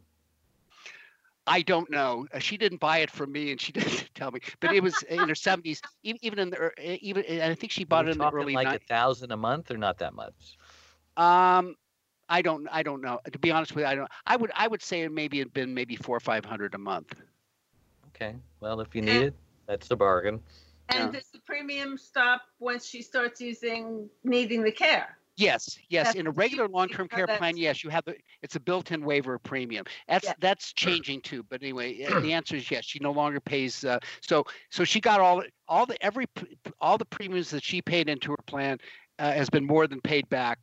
I don't know. Uh, She didn't buy it from me, and she didn't tell me. But it was in her seventies. Even even in the ear- e- even, and I think she Are bought we it in the talking early. like ni- a thousand a month, or not that much? Um, I don't. I don't know. To be honest with you, I don't. I would. I would say it maybe had been maybe four or five hundred a month. Okay. Well, if you need it, that's the bargain. And Yeah. does the premium stop once she starts using needing the care? Yes. Yes. That's In a the regular cheap- long-term how care that's- plan, yes, you have the. It's a built-in waiver of premium. That's Yeah. that's changing too. But anyway, uh, the answer is yes. She no longer pays. Uh, so so she got all all the every p- all the premiums that she paid into her plan uh, has been more than paid back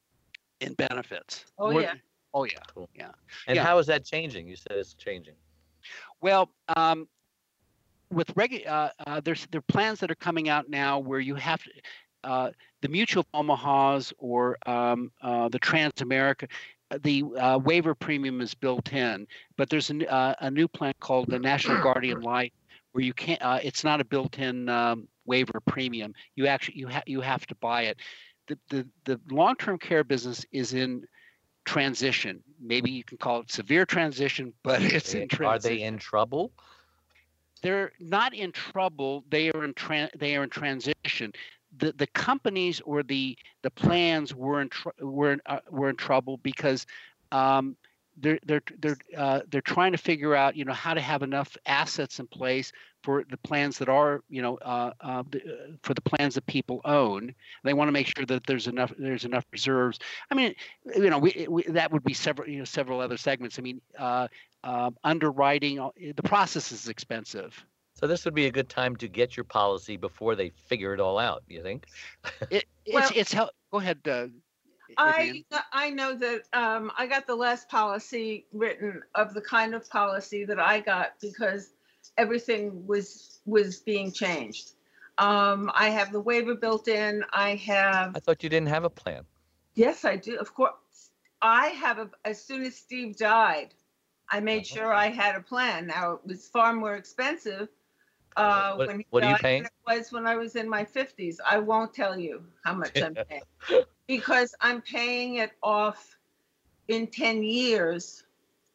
in benefits. Oh, More yeah. than- oh yeah. And Yeah. how is that changing? You said it's changing. Well, um, with regu- uh, uh, there's there are plans that are coming out now where you have to, uh, the Mutual of Omaha's or um, uh, the Transamerica, uh, the uh, waiver premium is built in, but there's a, n- uh, a new plan called the National Guardian Life where you can't. Uh, it's not a built-in um, waiver premium. You actually you have you have to buy it. The the the long-term care business is in transition. Maybe you can call it severe transition, but it's in Are transition. they in trouble? They're not in trouble. They are in tran- they are in transition. The the companies or the the plans were in tr- were in, uh, were in trouble because um, they're they're they're uh, they're trying to figure out, you know, how to have enough assets in place for the plans that are, you know, uh, uh, the, uh, for the plans that people own. They want to make sure that there's enough there's enough reserves. I mean, you know, we, we that would be several you know several other segments. I mean, uh, um, underwriting, uh, the process is expensive. So this would be a good time to get your policy before they figure it all out. You think? It, it's Well- it's hel- go ahead. Uh, I Adrienne. I know that um, I got the last policy written of the kind of policy that I got because everything was was being changed. Um, I have the waiver built in. I have. I thought you didn't have a plan. Yes, I do. Of course, I have a. As soon as Steve died, I made Uh-huh. sure I had a plan. Now it was far more expensive uh, What- when he what are you died paying? than it was when I was in my fifties. I won't tell you how much I'm paying because I'm paying it off in ten years,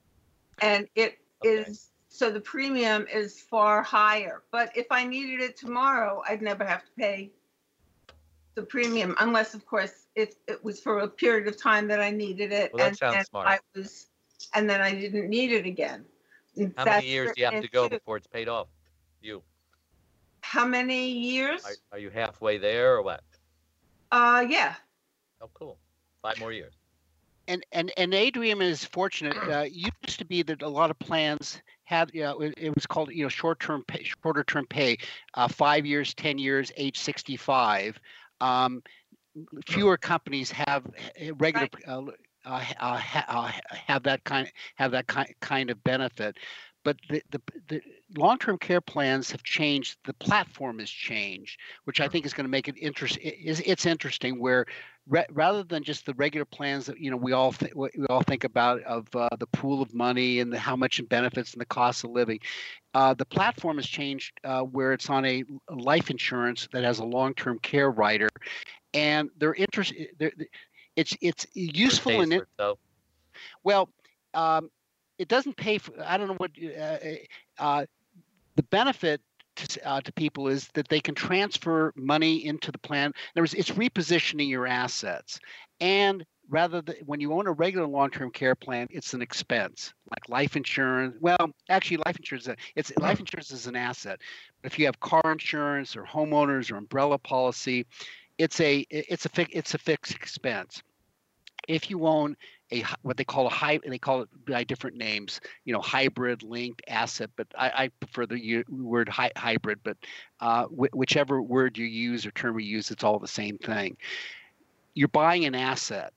and it Okay. is so the premium is far higher. But if I needed it tomorrow, I'd never have to pay the premium, unless, of course, it, it was for a period of time that I needed it, Well, that and sounds then smart. I was, and then I didn't need it again. And How that's many years do you have written to go in too. before it's paid off? You How many years? are, are you halfway there or what? Uh, yeah. Oh, cool. Five more years. And and and Adrian is fortunate. Uh, used to be that a lot of plans had, you know, it, it was called, you know, short-term pay, shorter-term pay, uh, five years, ten years, age sixty-five. Um, fewer companies have uh, regular uh, uh, uh, ha- uh, have that kind have that kind kind of benefit. But the, the, the long-term care plans have changed. The platform has changed, which I think is going to make it interesting. It's, it's interesting where re- rather than just the regular plans that you know we all th- we all think about of uh, the pool of money and the, how much it benefits and the cost of living, uh, the platform has changed uh, where it's on a life insurance that has a long-term care rider, and they're interested. They're, it's it's useful Pays and it, for itself. well. Um, it doesn't pay for. I don't know what uh, uh, the benefit to, uh, to people is that they can transfer money into the plan. In other words, it's repositioning your assets, and rather than when you own a regular long-term care plan, it's an expense like life insurance. Well, actually, life insurance it's life insurance is an asset. But if you have car insurance or homeowners or umbrella policy, it's a it's a it's a fixed expense. If you own a what they call a high, they call it by different names, you know, hybrid, linked, asset, but I, I prefer the word hy- hybrid. But uh, wh- whichever word you use or term you use, it's all the same thing. You're buying an asset,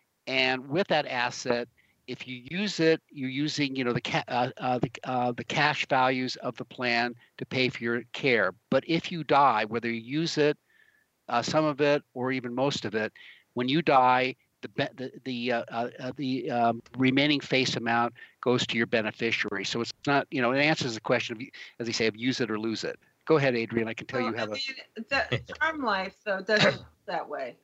and with that asset, if you use it, you're using, you know, the ca- uh, uh, the uh, the cash values of the plan to pay for your care. But if you die, whether you use it, uh, some of it, or even most of it, when you die, the the the uh, uh, the um, remaining face amount goes to your beneficiary. So it's not, you know, it answers the question of, as they say, of use it or lose it. Go ahead, Adrian. I can tell Well, you have I mean, the term life though doesn't work that way.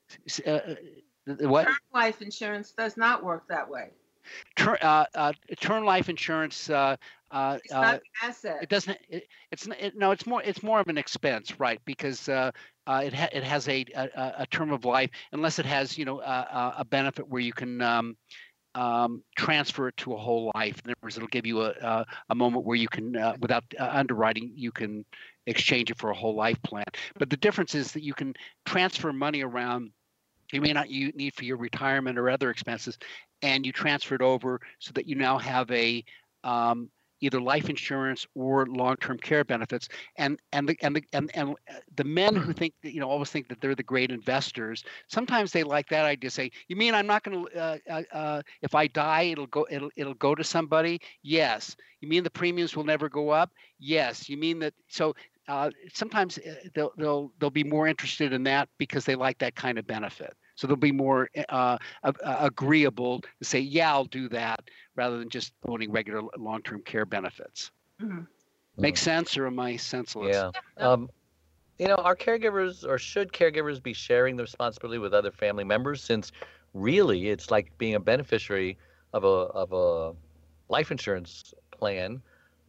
a uh, what Term life insurance does not work that way. Ter, uh, uh, term life insurance. Uh, uh, It's uh, not an asset. It doesn't. It, it's it, no. It's more. It's more of an expense, right? Because uh, uh, it ha- it has a, a a term of life, unless it has, you know, a, a benefit where you can um, um, transfer it to a whole life. In other words, it'll give you a a, a moment where you can, uh, without uh, underwriting, you can exchange it for a whole life plan. But the difference is that you can transfer money around. You may not you need for your retirement or other expenses, and you transfer it over so that you now have a um, either life insurance or long-term care benefits. And and the and the and, and the men who think that, you know, always think that they're the great investors, sometimes they like that idea. Say, you mean I'm not going to uh, uh, uh, if I die, it'll go it'll it'll go to somebody? Yes. You mean the premiums will never go up? Yes. You mean that so. Uh, sometimes they'll they'll they'll be more interested in that because they like that kind of benefit. So they'll be more uh, uh, agreeable to say, "Yeah, I'll do that," rather than just owning regular long-term care benefits. Mm-hmm. Make sense, or am I senseless? Yeah. Um, you know, are caregivers, or should caregivers be sharing the responsibility with other family members? Since really, it's like being a beneficiary of a of a life insurance plan.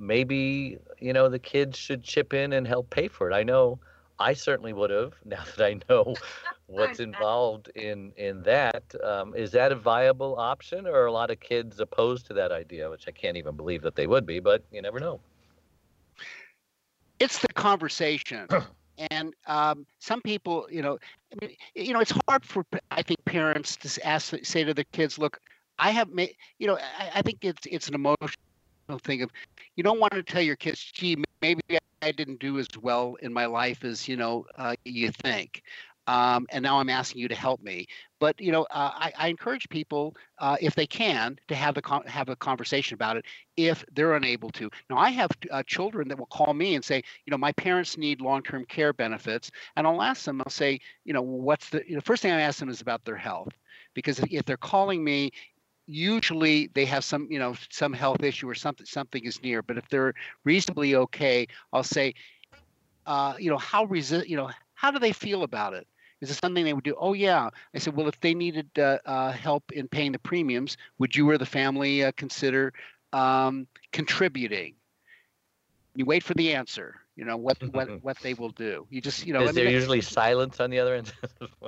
Maybe, you know, the kids should chip in and help pay for it. I know I certainly would have, now that I know what's involved in in that. Um, is that a viable option, or are a lot of kids opposed to that idea, which I can't even believe that they would be, but you never know. It's the conversation. And um, some people, you know, I mean, you know, it's hard for, I think, parents to ask, say to their kids, look, I have made, you know, I, I think it's it's an emotional thing of, you don't want to tell your kids, gee, maybe I didn't do as well in my life as, you know, uh, you think. Um, and now I'm asking you to help me. But you know, uh, I, I encourage people, uh, if they can, to have the con- have a conversation about it if they're unable to. Now, I have uh, children that will call me and say, you know, my parents need long-term care benefits, and I'll ask them. I'll say, you know, what's the you know, first thing I ask them is about their health, because if they're calling me, usually they have some, you know, some health issue or something something is near. But if they're reasonably okay, I'll say, uh, you know, how resi- you know, how do they feel about it? Is it something they would do? Oh, yeah. I said, well, if they needed uh, uh, help in paying the premiums, would you or the family uh, consider um, contributing? You wait for the answer. You know what what what they will do. You just you know. Is I there mean, usually silence on the other end?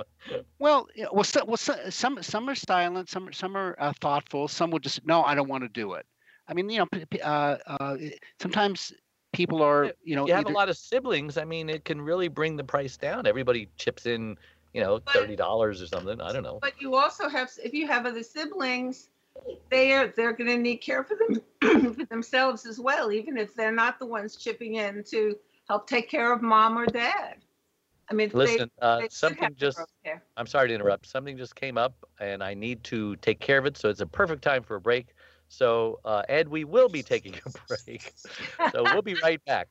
well, you know, well, so, well, so, some some are silent, some some are uh, thoughtful. Some will just no, I don't want to do it. I mean, you know, p- p- uh, uh, sometimes people are, you know, you have either, a lot of siblings. I mean, it can really bring the price down. Everybody chips in, you know, thirty dollars or something. I don't know. But you also have, if you have other siblings, they are they're going to need care for them for themselves as well, even if they're not the ones chipping in to help take care of mom or dad. I mean, Listen, they, uh, they should something have their just, own care. I'm sorry to interrupt. Something just came up and I need to take care of it. So it's a perfect time for a break. So, uh, Ed, we will be taking a break. So we'll be right back.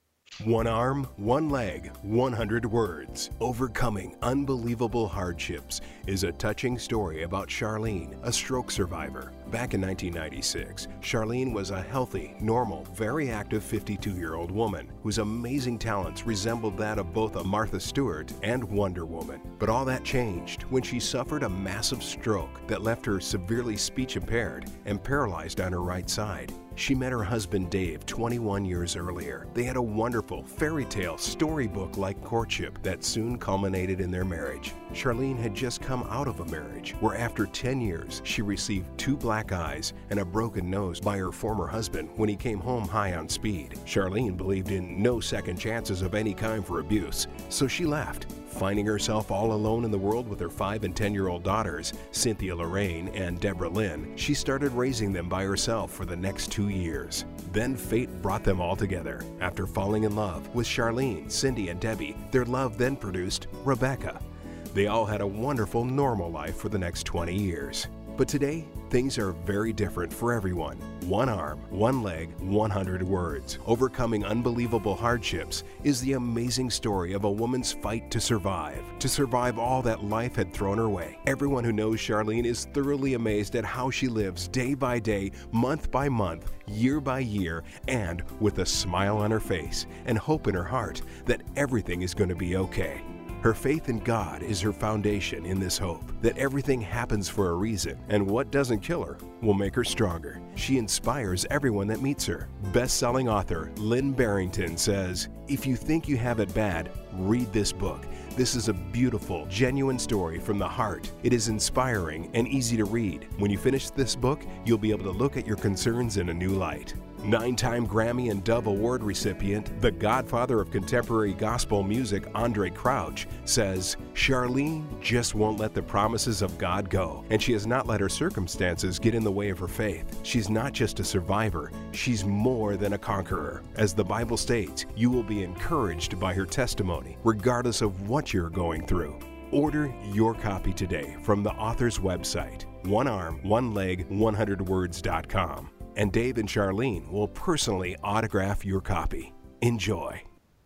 One arm, one leg, one hundred words. Overcoming unbelievable hardships is a touching story about Charlene, a stroke survivor. Back in nineteen ninety-six, Charlene was a healthy, normal, very active fifty-two-year-old woman whose amazing talents resembled that of both a Martha Stewart and Wonder Woman. But all that changed when she suffered a massive stroke that left her severely speech impaired and paralyzed on her right side. She met her husband Dave twenty-one years earlier. They had a wonderful fairy tale storybook-like courtship that soon culminated in their marriage. Charlene had just come out of a marriage where after ten years she received two black eyes and a broken nose by her former husband when he came home high on speed. Charlene believed in no second chances of any kind for abuse, so she left. Finding herself all alone in the world with her five and ten-year-old daughters, Cynthia Lorraine and Deborah Lynn, she started raising them by herself for the next two years. Then fate brought them all together. After falling in love with Charlene, Cindy, and Debbie, their love then produced Rebecca. They all had a wonderful, normal life for the next twenty years. But today, things are very different for everyone. One arm, one leg, one hundred words. Overcoming unbelievable hardships is the amazing story of a woman's fight to survive, to survive all that life had thrown her way. Everyone who knows Charlene is thoroughly amazed at how she lives day by day, month by month, year by year, and with a smile on her face and hope in her heart that everything is going to be okay. Her faith in God is her foundation in this hope that everything happens for a reason, and what doesn't kill her will make her stronger. She inspires everyone that meets her. Best-selling author Lynn Barrington says, "If you think you have it bad, read this book. This is a beautiful, genuine story from the heart. It is inspiring and easy to read. When you finish this book, you'll be able to look at your concerns in a new light." Nine-time Grammy and Dove Award recipient, the godfather of contemporary gospel music, Andre Crouch, says, "Charlene just won't let the promises of God go, and she has not let her circumstances get in the way of her faith. She's not just a survivor, she's more than a conqueror. As the Bible states, you will be encouraged by her testimony, regardless of what you're going through." Order your copy today from the author's website, one arm one leg one hundred words dot com. And Dave and Charlene will personally autograph your copy. Enjoy.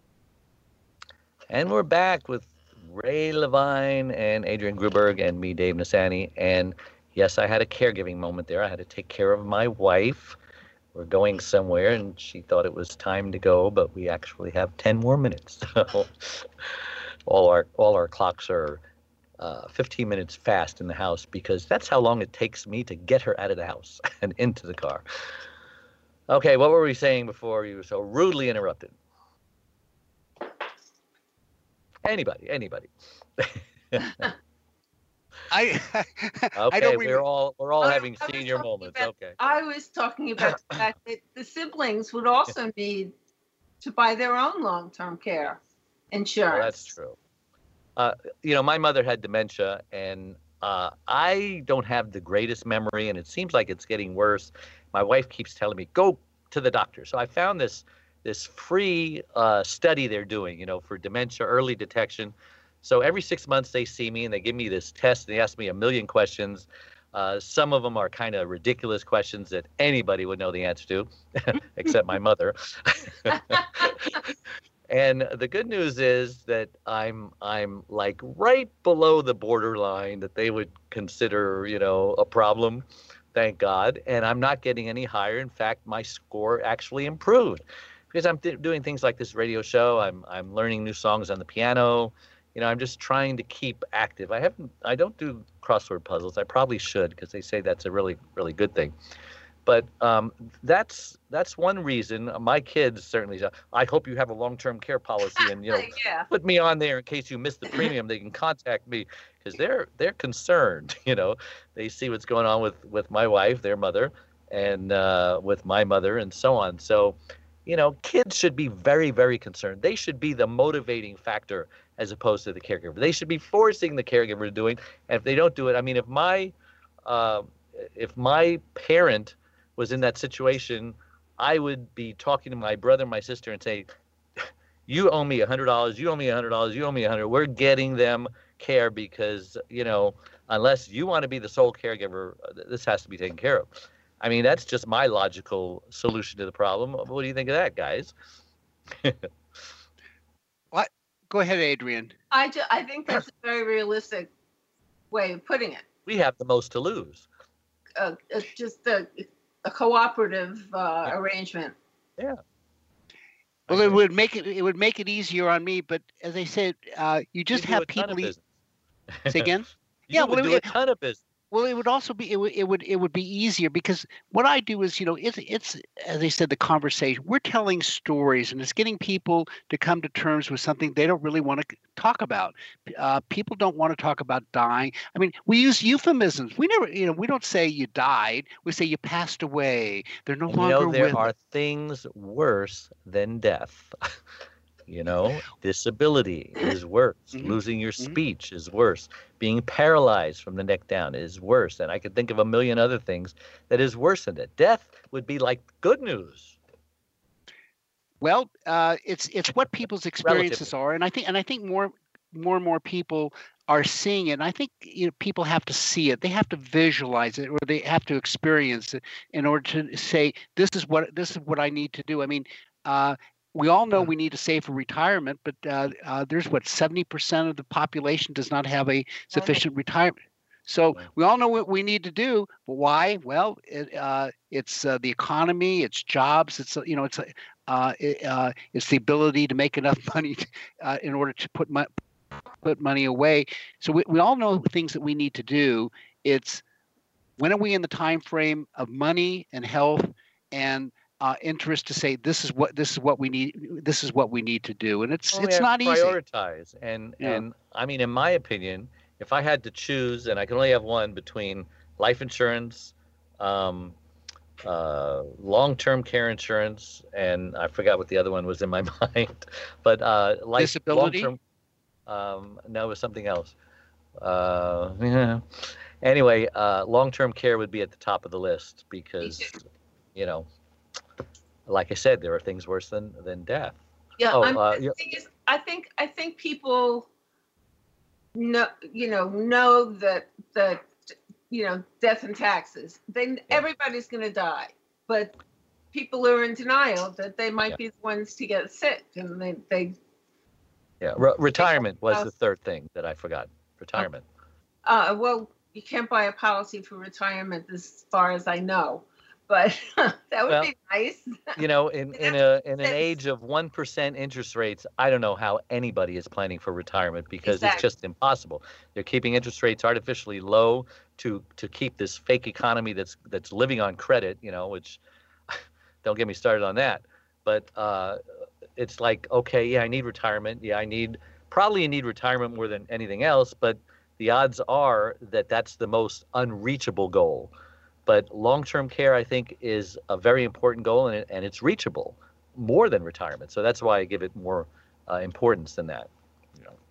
And we're back with Ray Levine and Adrian Gruberg and me, Dave Nasani. And yes, I had a caregiving moment there. I had to take care of my wife. We're going somewhere, and she thought it was time to go, but we actually have ten more minutes. So all our all our clocks are uh, fifteen minutes fast in the house, because that's how long it takes me to get her out of the house and into the car. Okay, what were we saying before you were so rudely interrupted? Anybody, anybody. I Okay, I don't we're all we're all I- having I was senior talking moments. about- Okay. I was talking about the fact that the siblings would also need to buy their own long-term care insurance. Well, that's true. Uh, you know, my mother had dementia, and uh, I don't have the greatest memory, and it seems like it's getting worse. My wife keeps telling me, go to the doctor. So I found this this free uh, study they're doing, you know, for dementia early detection. So every six months they see me and they give me this test and they ask me a million questions. Uh, some of them are kind of ridiculous questions that anybody would know the answer to, except my mother. And the good news is that I'm I'm like right below the borderline that they would consider, you know, a problem, thank God. And I'm not getting any higher. In fact, my score actually improved because I'm th- doing things like this radio show. I'm I'm learning new songs on the piano. You know, I'm just trying to keep active. I haven't I don't do crossword puzzles. I probably should because they say that's a really really good thing. But um, that's that's one reason. My kids certainly. I hope you have a long-term care policy, and you know, yeah. put me on there in case you miss the premium. They can contact me because they're they're concerned. You know, they see what's going on with with my wife, their mother, and uh, with my mother, and so on. So, you know, kids should be very very concerned. They should be the motivating factor as opposed to the caregiver. They should be forcing the caregiver to do it. And if they don't do it, I mean, if my uh, if my parent was in that situation, I would be talking to my brother and my sister and say, you owe me a hundred dollars, you owe me a hundred dollars, you owe me a hundred. We're getting them care because, you know, unless you want to be the sole caregiver, this has to be taken care of. I mean, that's just my logical solution to the problem. What do you think of that, guys? What? Go ahead, Adrian. I, ju- I think that's a very realistic way of putting it. We have the most to lose. Uh, it's just a, a cooperative uh, yeah. arrangement. Yeah. Well, it would make it it would make it easier on me, but as I said, uh, you just you have people. E- Say again. You yeah, would well, do it, a ton of business. Well, it would also be it would it would it would be easier because what I do is, you know, it's it's as I said, the conversation. We're telling stories, and it's getting people to come to terms with something they don't really want to talk about. Uh, people don't want to talk about dying. I mean, we use euphemisms. We never, you know, we don't say you died. We say you passed away. They're no and longer you know, there with are us. things worse than death. You know, disability is worse. Mm-hmm. Losing your speech mm-hmm. is worse. Being paralyzed from the neck down is worse. And I could think of a million other things that is worse than that. Death would be like good news. Well, uh, it's it's what people's experiences Relatively. are, and I think and I think more more and more people are seeing it. And I think, you know, people have to see it. They have to visualize it, or they have to experience it in order to say, this is what this is what I need to do. I mean. Uh, We all know we need to save for retirement, but uh, uh, there's what seventy percent of the population does not have a sufficient retirement. So we all know what we need to do, but why? Well, it, uh, it's uh, the economy, it's jobs, it's you know, it's uh, it, uh, it's the ability to make enough money to, uh, in order to put mo- put money away. So we, we all know things that we need to do. It's when are we in the time frame of money and health and Uh, interest to say this is what this is what we need this is what we need to do, and it's well, it's not easy. Prioritize, and yeah. and I mean, in my opinion, if I had to choose, and I can only have one between life insurance, um, uh, long-term care insurance, and I forgot what the other one was in my mind, but uh, life disability. Long-term, um, no, it was something else. Uh, yeah. Anyway, uh, long-term care would be at the top of the list because, you know. Like I said, there are things worse than, than death. Yeah, oh, I'm, uh, the thing is, I think I think people know, you know, know that that you know, death and taxes. They yeah. everybody's going to die, but people are in denial that they might yeah. be the ones to get sick, and they they. Yeah, Re- retirement was the third thing that I forgot. Retirement. Uh, well, you can't buy a policy for retirement, as far as I know. But that would well, be nice. You know, in, in a in an age of one percent interest rates, I don't know how anybody is planning for retirement because exactly. it's just impossible. They're keeping interest rates artificially low to to keep this fake economy that's that's living on credit. You know, which don't get me started on that. But uh, it's like, okay, yeah, I need retirement. Yeah, I need probably you need retirement more than anything else. But the odds are that that's the most unreachable goal. But long-term care, I think, is a very important goal, and, it, and it's reachable more than retirement. So that's why I give it more uh, importance than that. You know.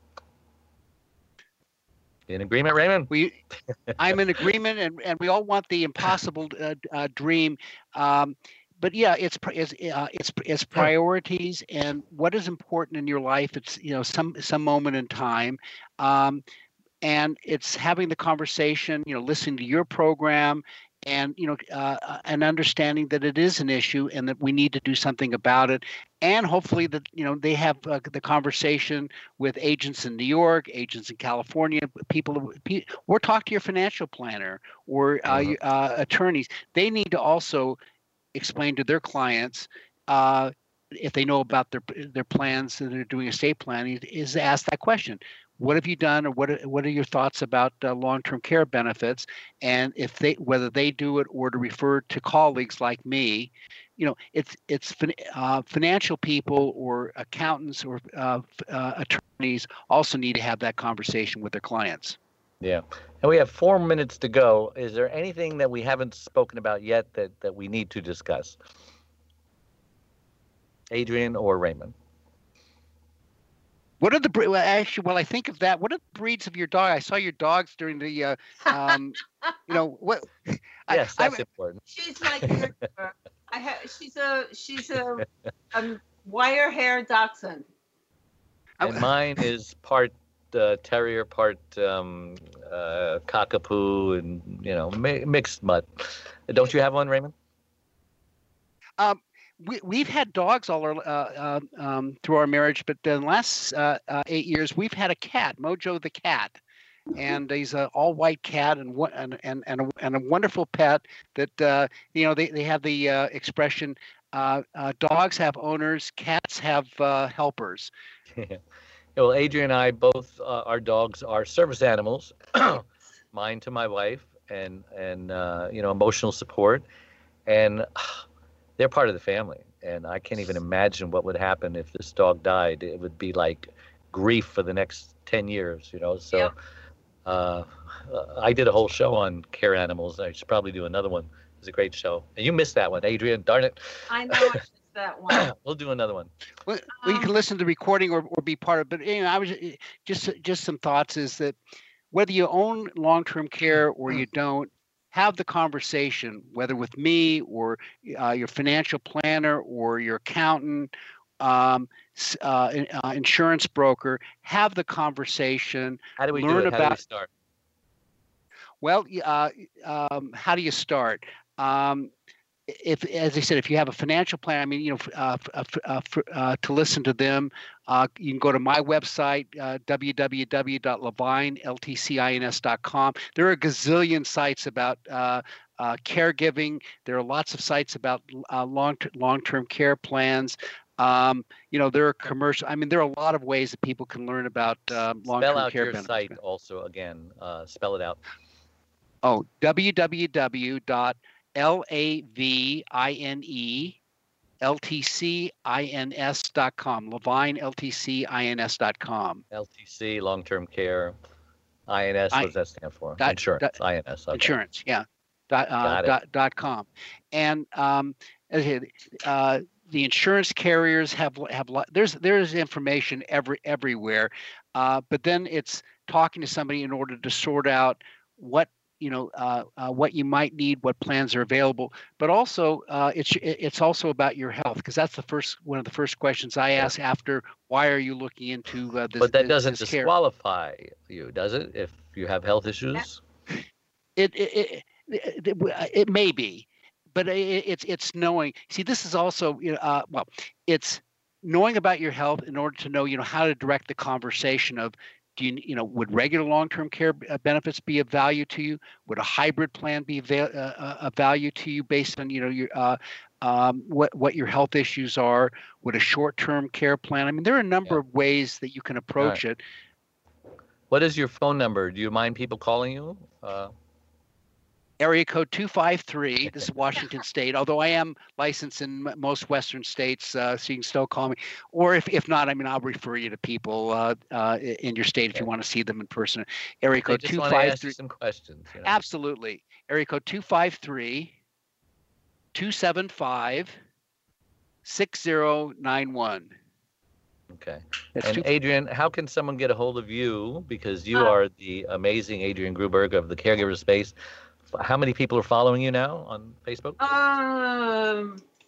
In agreement, Raymond? We, I'm in agreement, and, and we all want the impossible uh, uh, dream. Um, but yeah, it's pri- it's uh, it's it's priorities and what is important in your life. It's you know some some moment in time, um, and it's having the conversation. You know, listening to your program, and you know, uh, uh, and understanding that it is an issue and that we need to do something about it. And hopefully that you know they have uh, the conversation with agents in New York, agents in California, people. pe- Or talk to your financial planner or uh, Mhm. y- uh, attorneys. They need to also explain to their clients uh, if they know about their their plans and they're doing estate planning is to ask that question. What have you done, or what are, what are your thoughts about uh, long-term care benefits? And if they whether they do it or to refer to colleagues like me, you know, it's it's fin- uh, financial people or accountants or uh, f- uh, attorneys also need to have that conversation with their clients. Yeah. And we have four minutes to go. Is there anything that we haven't spoken about yet that, that we need to discuss? Adrian or Raymond? What are the bre- well, actually? Well, I think of that. What are the breeds of your dog? I saw your dogs during the, uh, um, you know, what? I, Yes, I, that's important. She's my caregiver. I have. She's a. She's a. Um, wire hair dachshund. And mine is part uh, terrier, part um, uh, cockapoo, and you know, mi- mixed mutt. Don't you have one, Raymond? um, we we've had dogs all our uh, uh, um, through our marriage, but the last uh, uh, eight years we've had a cat, Mojo the cat, and he's an all white cat and wo- and and and a, and a wonderful pet that uh, you know they they have the uh, expression uh, uh, dogs have owners, cats have uh, helpers. Yeah. Well, Adrian and I both, uh, our dogs are service animals. Mine to my wife, and and uh, you know, emotional support, and they're part of the family. And I can't even imagine what would happen if this dog died. It would be like grief for the next ten years, you know. So Yep. uh, I did a whole show on care animals. I should probably do another one. It was a great show. And you missed that one, Adrian. Darn it. I know I missed that one. We'll do another one. Well, well, you can Um, listen to the recording or, or be part of it. But you know, I was eh, just just some thoughts is that whether you own long-term care or you don't, have the conversation, whether with me or uh, your financial planner or your accountant, um, s- uh, in- uh, insurance broker. Have the conversation. How do we Learn do it? How do we about start? well, y- uh, um, how do you start? Um, if, as I said, if you have a financial plan, I mean, you know, f- uh, f- uh, f- uh, f- uh, to listen to them, uh, you can go to my website, uh, w w w dot levine l t cins dot com. There are a gazillion sites about uh, uh, caregiving. There are lots of sites about uh, long long-term care plans. Um, you know, there are commercial. I mean, there are a lot of ways that people can learn about um, Spell long-term out care your benefits. site also again. Uh, spell it out. Oh, w w w dot lavine L T C I N S dot com. Levine L T C I N S dot com. L T C, long-term care. I N S, I- what does that stand for? dot- Insurance. dot- I N S. Okay. Insurance, yeah. Dot, uh, Got it. dot, dot com. And um, okay, uh, the insurance carriers have have lo- there's there's information every everywhere, uh, but then it's talking to somebody in order to sort out what you know uh, uh, what you might need, what plans are available, but also uh, it's it's also about your health because that's the first one of the first questions I ask after why are you looking into uh, this? But that this- doesn't this care? disqualify you, does it? If you have health issues? it it, it, it, it may be, but it, it's it's knowing. See, this is also you know uh, well, it's knowing about your health in order to know you know how to direct the conversation of do you you know would regular long-term care uh, benefits be of value to you? Would a hybrid plan be va- uh, of value to you based on you know your uh, um, what what your health issues are? Would a short-term care plan? I mean, there are a number Yeah. of ways that you can approach it. What is your phone number? Do you mind people calling you? Uh, Area code two five three. This is Washington State, although I am licensed in m- most Western states, uh, so you can still call me. Or if, if not, I mean, I'll refer you to people uh, uh, i- in your state if you want to see them in person. Area I code just two want to five ask you three. some questions. You know? Absolutely. Area code two five three, two seven five, six zero nine one. Okay. That's And two. Adrian, how can someone get a hold of you? Because you Uh, are the amazing Adrian Gruberg of the Caregiver Space. How many people are following you now on Facebook? Um,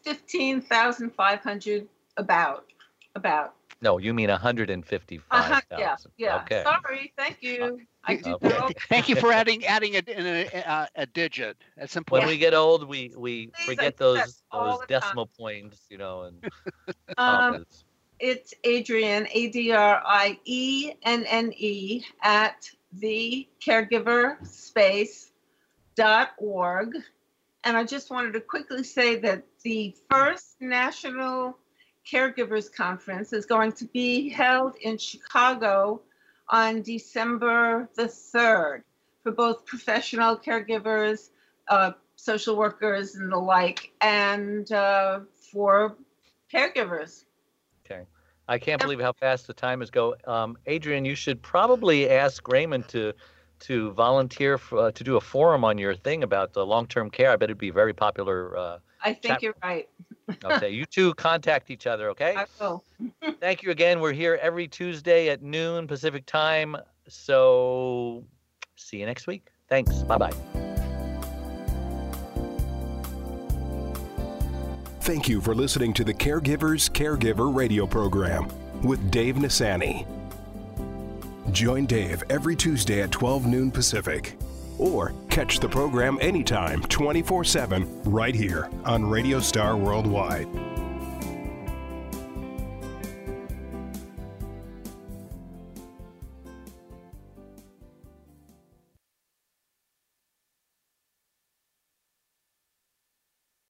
fifteen thousand five hundred about, about. No, you mean one hundred fifty-five thousand. Uh-huh, yeah, yeah. Okay. Sorry, thank you. I do Okay. know. Thank you for adding adding a, a, a, a digit. That's When important. we get old, we we Please, I forget do that those all those the time. decimal points, you know, and Um, commas. it's Adrienne, A D R I E N N E, at the caregiver space dot org. And I just wanted to quickly say that the first National Caregivers Conference is going to be held in Chicago on December the third for both professional caregivers, uh, social workers, and the like, and uh, for caregivers. Okay. I can't believe how fast the time is go. Um, Adrienne, you should probably ask Raymond to to volunteer for, uh, to do a forum on your thing about the long-term care. I bet it'd be very popular. Uh, I think Chat- you're right. okay, you two contact each other, okay? I will. Thank you again. We're here every Tuesday at noon Pacific time. So see you next week. Thanks. Bye-bye. Thank you for listening to the Caregivers Caregiver radio program with Dave Nasani. Join Dave every Tuesday at twelve noon Pacific. Or catch the program anytime, twenty-four seven, right here on Radio Star Worldwide.